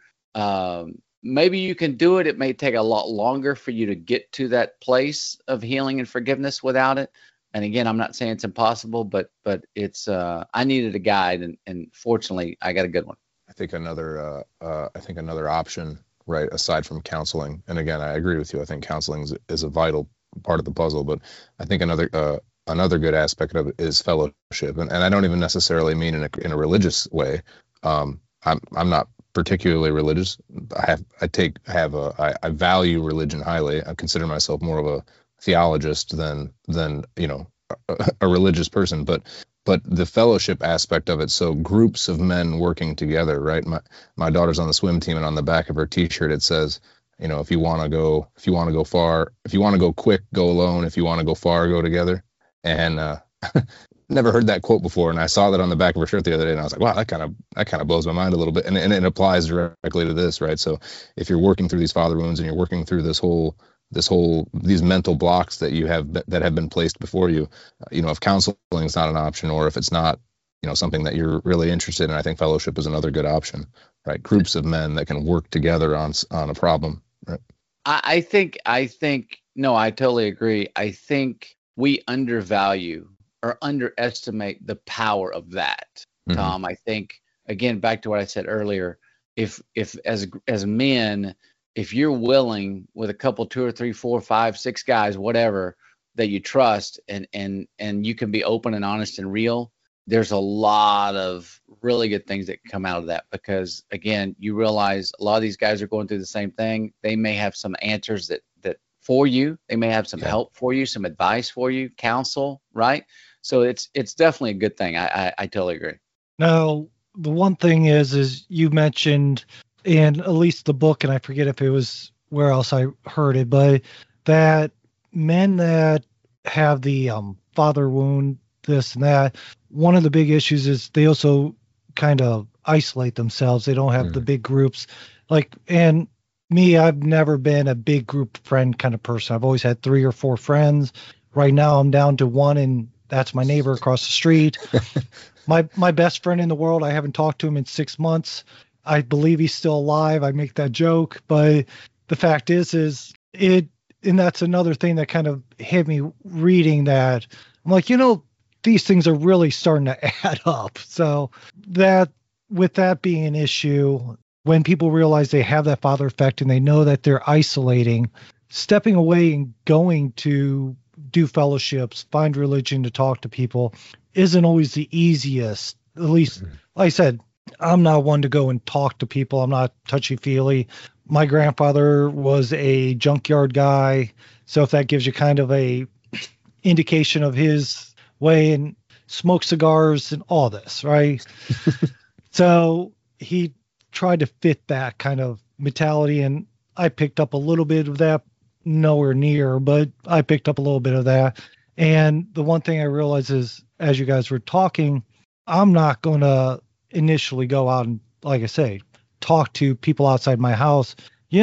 Maybe you can do it. It may take a lot longer for you to get to that place of healing and forgiveness without it. And again, I'm not saying it's impossible, but it's I needed a guide, and fortunately, I got a good one. I think another option, right, aside from counseling, and again, I agree with you. I think counseling is a vital part of the puzzle, but I think another good aspect of it is fellowship, and I don't even necessarily mean in a religious way. I'm not particularly religious. I value religion highly. I consider myself more of a theologist than a religious person, but the fellowship aspect of it. So groups of men working together, right? My daughter's on the swim team, and on the back of her t-shirt it says, if you want to go far, if you want to go quick, go alone. If you want to go far, go together. And never heard that quote before, and I saw that on the back of her shirt the other day, and I was like, wow, that kind of blows my mind a little bit, and it applies directly to this, right? So if you're working through these father wounds and you're working through these mental blocks that have been placed before you, if counseling is not an option, or if it's not, something that you're really interested in, I think fellowship is another good option, right? Groups of men that can work together on a problem, right? I think no, I totally agree. I think we undervalue or underestimate the power of that, Tom. I think again, back to what I said earlier, if as men, if you're willing with a couple, 2 or 3, 4, 5, 6 guys, whatever, that you trust, and you can be open and honest and real, there's a lot of really good things that can come out of that, because again, you realize a lot of these guys are going through the same thing. They may have some answers that for you, they may have some help for you, some advice for you, counsel, right? So it's definitely a good thing. I totally agree. Now, the one thing is you mentioned in at least the book, and I forget if it was where else I heard it, but that men that have the father wound, this and that, one of the big issues is they also kind of isolate themselves. They don't have the big groups. And me, I've never been a big group friend kind of person. I've always had 3 or 4 friends. Right now I'm down to 1, and that's my neighbor across the street. My best friend in the world, I haven't talked to him in 6 months. I believe he's still alive. I make that joke, but the fact is it, and that's another thing that kind of hit me reading that. I'm like, these things are really starting to add up. So that, with that being an issue, when people realize they have that father effect and they know that they're isolating, stepping away and going to do fellowships, find religion, to talk to people isn't always the easiest. At least, like I said, I'm not one to go and talk to people. I'm not touchy-feely. My grandfather was a junkyard guy, so if that gives you kind of a indication of his way, and smoked cigars and all this, right? So he tried to fit that kind of mentality, and I picked up a little bit of that, nowhere near, but I picked up a little bit of that. And the one thing I realized is, as you guys were talking, I'm not going to initially go out and, like I say, talk to people outside my house.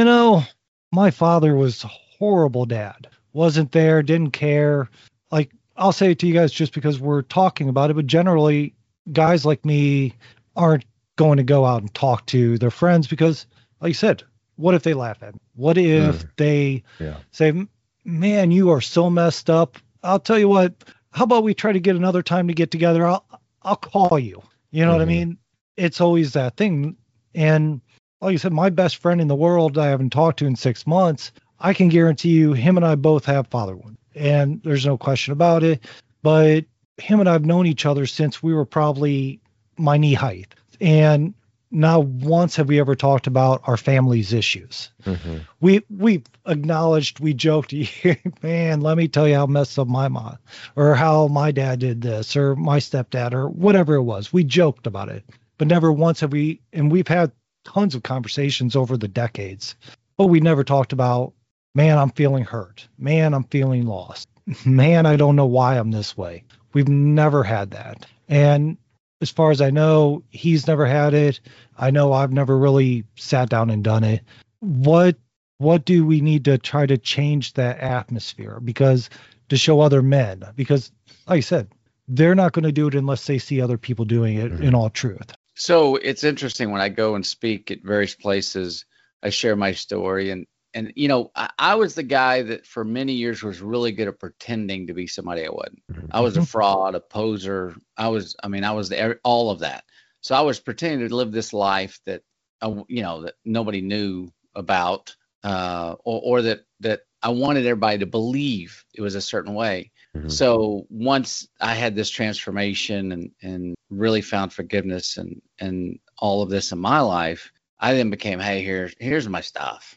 My father was a horrible dad. Wasn't there, didn't care. I'll say it to you guys just because we're talking about it, but generally guys like me aren't going to go out and talk to their friends because, like you said, what if they laugh at me? What if they say, man, you are so messed up. I'll tell you what, how about we try to get another time to get together? I'll call you. You know what I mean? It's always that thing. And like you said, my best friend in the world I haven't talked to in 6 months, I can guarantee you him and I both have father wound. And there's no question about it. But him and I have known each other since we were probably my knee height. And not once have we ever talked about our family's issues. We've acknowledged, we joked, man, let me tell you how messed up my mom, or how my dad did this, or my stepdad, or whatever it was. We joked about it, but never once have we, and we've had tons of conversations over the decades, but we never talked about, man, I'm feeling hurt. Man, I'm feeling lost. Man, I don't know why I'm this way. We've never had that. And as far as I know, he's never had it. I know I've never really sat down and done it. What do we need to try to change that atmosphere? Because to show other men, because like I said, they're not going to do it unless they see other people doing it in all truth. So it's interesting when I go and speak at various places, I share my story, and I was the guy that for many years was really good at pretending to be somebody I wasn't. I was a fraud, a poser. I was all of that. So I was pretending to live this life that, that nobody knew about, or that I wanted everybody to believe it was a certain way. So once I had this transformation and really found forgiveness and all of this in my life, I then became, hey, here's my stuff.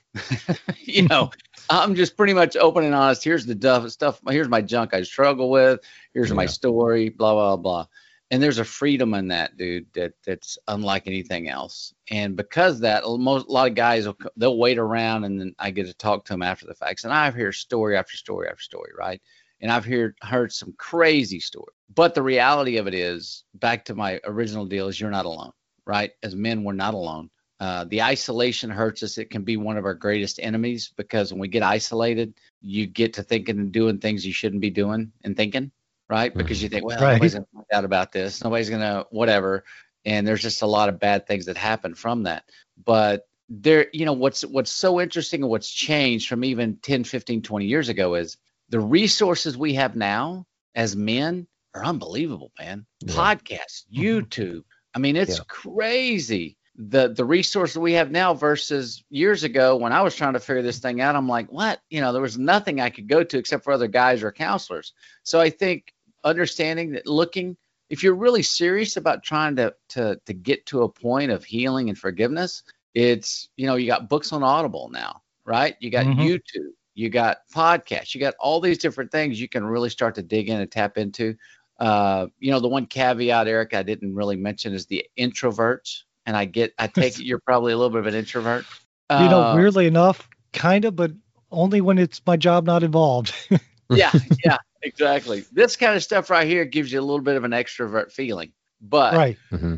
I'm just pretty much open and honest. Here's the stuff. Here's my junk I struggle with. Here's my story, blah, blah, blah. And there's a freedom in that, dude, that's unlike anything else. And because of that, a lot of guys, they'll wait around, and then I get to talk to them after the facts. And I've heard story after story after story, right? And I've heard some crazy stories. But the reality of it is, back to my original deal, is you're not alone, right? As men, we're not alone. The isolation hurts us. It can be one of our greatest enemies, because when we get isolated, you get to thinking and doing things you shouldn't be doing and thinking, right? Because you think, well, nobody's going to find out about this. Nobody's going to whatever. And there's just a lot of bad things that happen from that. But there, what's so interesting and what's changed from even 10, 15, 20 years ago is the resources we have now as men are unbelievable, man. Podcasts, YouTube, I mean, it's crazy. The resources we have now versus years ago when I was trying to figure this thing out. I'm like, what? There was nothing I could go to except for other guys or counselors. So I think understanding that, if you're really serious about trying to get to a point of healing and forgiveness, it's, you got books on Audible now, right? You got YouTube, you got podcasts, you got all these different things you can really start to dig in and tap into. The one caveat, Eric, I didn't really mention is the introverts. And I take it you're probably a little bit of an introvert. Weirdly enough, kind of, but only when it's my job not involved. Yeah, exactly. This kind of stuff right here gives you a little bit of an extrovert feeling. But right.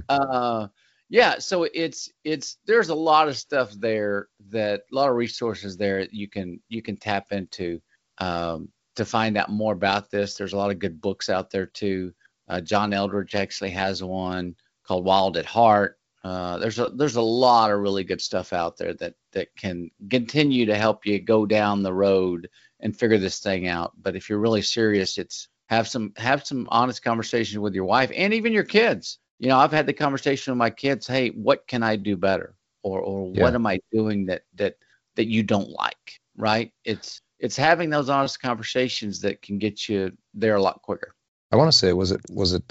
So there's a lot of stuff there, a lot of resources there that you can tap into to find out more about this. There's a lot of good books out there too. John Eldredge actually has one called Wild at Heart. There's a lot of really good stuff out there that can continue to help you go down the road and figure this thing out. But if you're really serious, it's have some honest conversations with your wife and even your kids. I've had the conversation with my kids. Hey, what can I do better? Or what am I doing that you don't like? Right? It's having those honest conversations that can get you there a lot quicker. I want to say, was it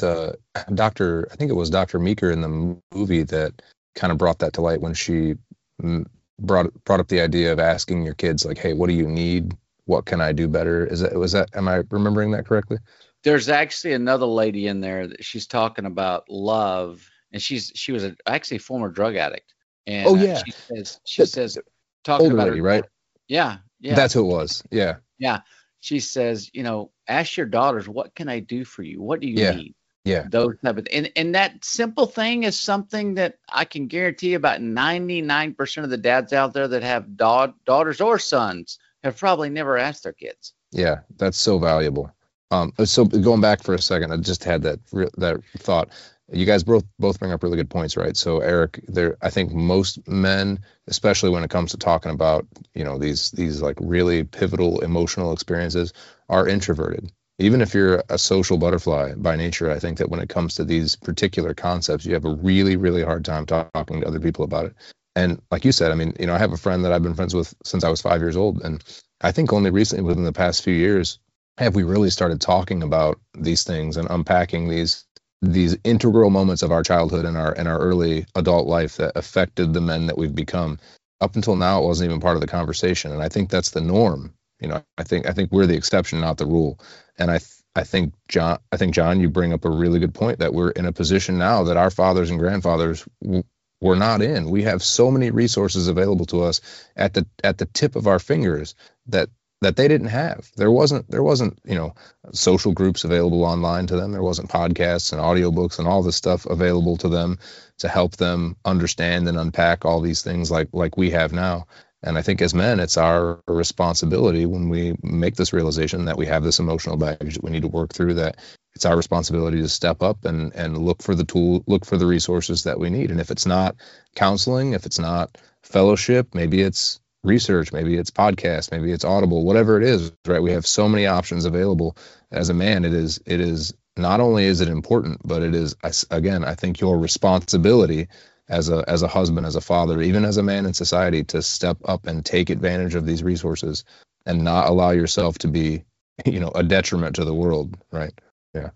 Dr. I think it was Dr. Meeker in the movie that kind of brought that to light when she brought up the idea of asking your kids, like, hey, what do you need? What can I do better? Am I remembering that correctly? There's actually another lady in there that she's talking about love, and she was actually a former drug addict. And she says talking older about lady, her, right? Yeah. That's who it was. Yeah. Yeah. She says, ask your daughters, what can I do for you? What do you need? Yeah. Those type of and that simple thing is something that I can guarantee about 99% of the dads out there that have daughters or sons have probably never asked their kids. Yeah, that's so valuable. So going back for a second, I just had that thought. You guys both bring up really good points, right? So Eric, I think most men, especially when it comes to talking about, these like really pivotal emotional experiences, are introverted. Even if you're a social butterfly by nature, I think that when it comes to these particular concepts, you have a really, really hard time talking to other people about it. And like you said, I mean, I have a friend that I've been friends with since I was 5 years old. And I think only recently, within the past few years, have we really started talking about these things and unpacking these integral moments of our childhood and our early adult life that affected the men that we've become. Up until now, it wasn't even part of the conversation. And I think that's the norm. I think we're the exception, not the rule. And I think John, you bring up a really good point that we're in a position now that our fathers and grandfathers were not in. We have so many resources available to us at the tip of our fingers that they didn't have. There wasn't social groups available online to them. There wasn't podcasts and audiobooks and all this stuff available to them to help them understand and unpack all these things like we have now. And I think as men, it's our responsibility when we make this realization that we have this emotional baggage that we need to work through, that it's our responsibility to step up and look for the resources that we need. And if it's not counseling, if it's not fellowship, maybe it's research, maybe it's podcast, maybe it's Audible, whatever it is, right? We have so many options available. As a man, it is not only is it important, but it is, again, I think your responsibility as a husband, as a father, even as a man in society, to step up and take advantage of these resources and not allow yourself to be, a detriment to the world, right? Yeah.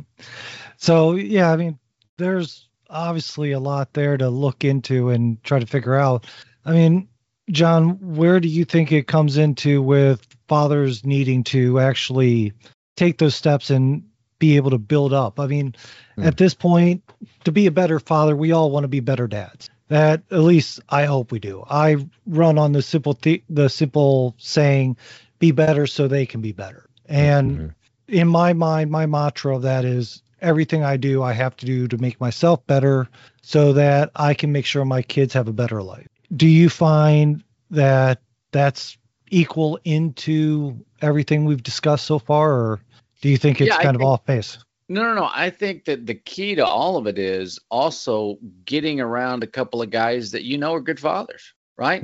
So, yeah, I mean, there's obviously a lot there to look into and try to figure out. I mean, John, where do you think it comes into with fathers needing to actually take those steps and be able to build up? I mean, at this point, to be a better father, we all want to be better dads. That, at least I hope we do. I run on the simple saying, be better so they can be better. And in my mind, my mantra of that is everything I do, I have to do to make myself better so that I can make sure my kids have a better life. Do you find that that's equal into everything we've discussed so far, or do you think it's kind of off base? No. I think that the key to all of it is also getting around a couple of guys that are good fathers, right?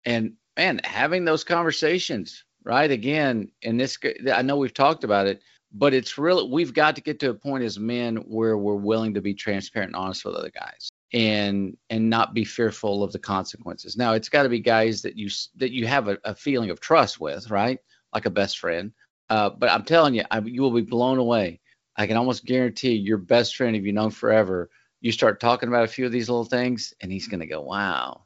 And having those conversations, right? Again, I know we've talked about it, but it's really, we've got to get to a point as men where we're willing to be transparent and honest with other guys and not be fearful of the consequences. Now, it's got to be guys that you have a feeling of trust with, right? Like a best friend. But I'm telling you, you will be blown away. I can almost guarantee your best friend, if you've known forever, you start talking about a few of these little things, and he's going to go, wow,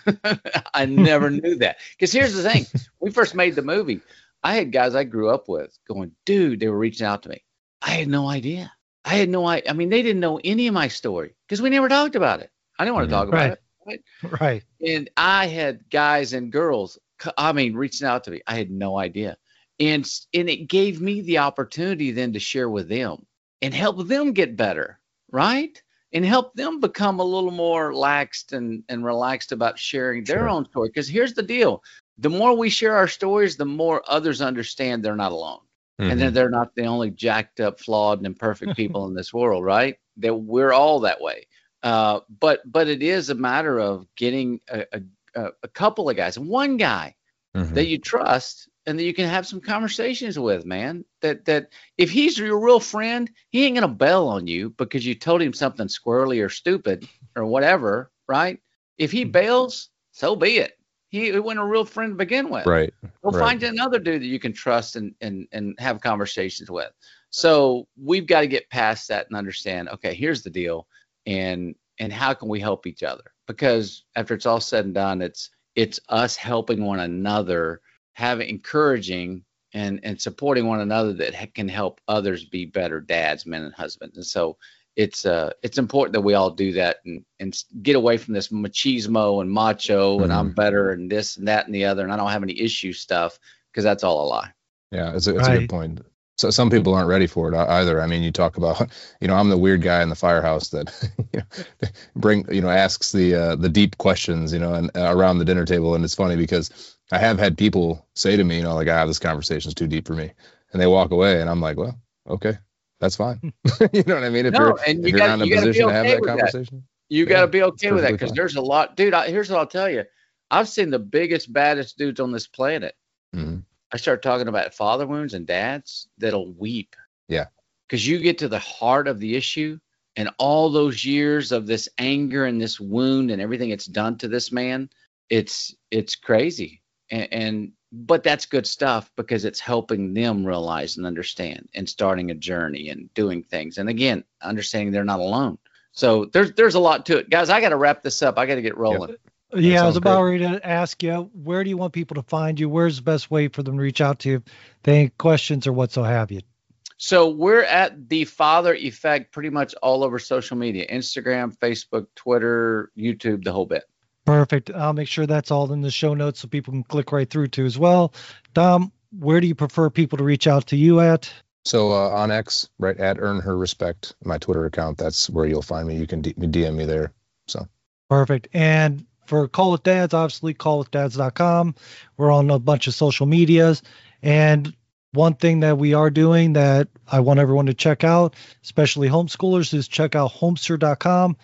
I never knew that. Because here's the thing. When we first made the movie, I had guys I grew up with going, dude, they were reaching out to me. I had no idea. I mean, they didn't know any of my story because we never talked about it. I didn't want to talk about it. Right. And I had guys and girls, reaching out to me. I had no idea. And it gave me the opportunity then to share with them and help them get better, right? And help them become a little more laxed and relaxed about sharing their own story. Because here's the deal. The more we share our stories, the more others understand they're not alone. And then they're not the only jacked up, flawed, and imperfect people in this world, right? That we're all that way. But it is a matter of getting a couple of guys, one guy that you trust and that you can have some conversations with, man. That if he's your real friend, he ain't gonna bail on you because you told him something squirrely or stupid or whatever, right? If he bails, so be it. He wasn't a real friend to begin with. Right. Go find another dude that you can trust and have conversations with. So we've got to get past that and understand, okay, here's the deal. And how can we help each other? Because after it's all said and done, it's us helping one another, encouraging and supporting one another that can help others be better dads, men, and husbands. And so it's important that we all do that and get away from this machismo and macho and I'm better and this and that and the other and I don't have any issue stuff, because that's all a lie. Yeah, it's a good point. So some people aren't ready for it either. I mean, you talk about, I'm the weird guy in the firehouse that asks the deep questions, and around the dinner table. And it's funny because I have had people say to me, this conversation is too deep for me, and they walk away, and I'm like, well, okay. That's fine. You know what I mean? If you're not in a position to have that conversation, you got to be okay with that, because there's a lot, dude. Here's what I'll tell you. I've seen the biggest, baddest dudes on this planet. I start talking about father wounds and dads that'll weep. Yeah. Because you get to the heart of the issue and all those years of this anger and this wound and everything it's done to this man. It's crazy. But that's good stuff because it's helping them realize and understand and starting a journey and doing things. And again, understanding they're not alone. So there's a lot to it. Guys, I got to wrap this up. I got to get rolling. Yep. Yeah, I was about ready to ask you, where do you want people to find you? Where's the best way for them to reach out to you? If they have questions or what so have you? So we're at The Father Effect pretty much all over social media, Instagram, Facebook, Twitter, YouTube, the whole bit. Perfect. I'll make sure that's all in the show notes so people can click right through to as well. Dom, where do you prefer people to reach out to you at? So on X, right, at Earn Her Respect, my Twitter account, that's where you'll find me. You can DM me there. So perfect. And for Call with Dads, obviously callwithdads.com. We're on a bunch of social medias. And one thing that we are doing that I want everyone to check out, especially homeschoolers, is check out homester.com.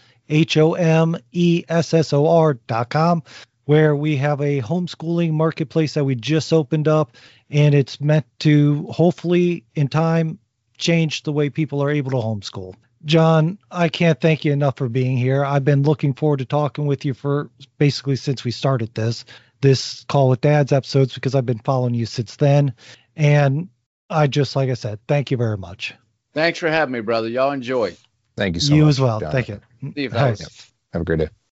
HOMESSOR.com, where we have a homeschooling marketplace that we just opened up, and it's meant to hopefully in time change the way people are able to homeschool. John, I can't thank you enough for being here. I've been looking forward to talking with you for basically since we started this Call with Dads episodes, because I've been following you since then. And like I said, thank you very much. Thanks for having me, brother. Y'all enjoy. Thank you so much. You as well. John. Thank you. See you, fellas. Have a great day.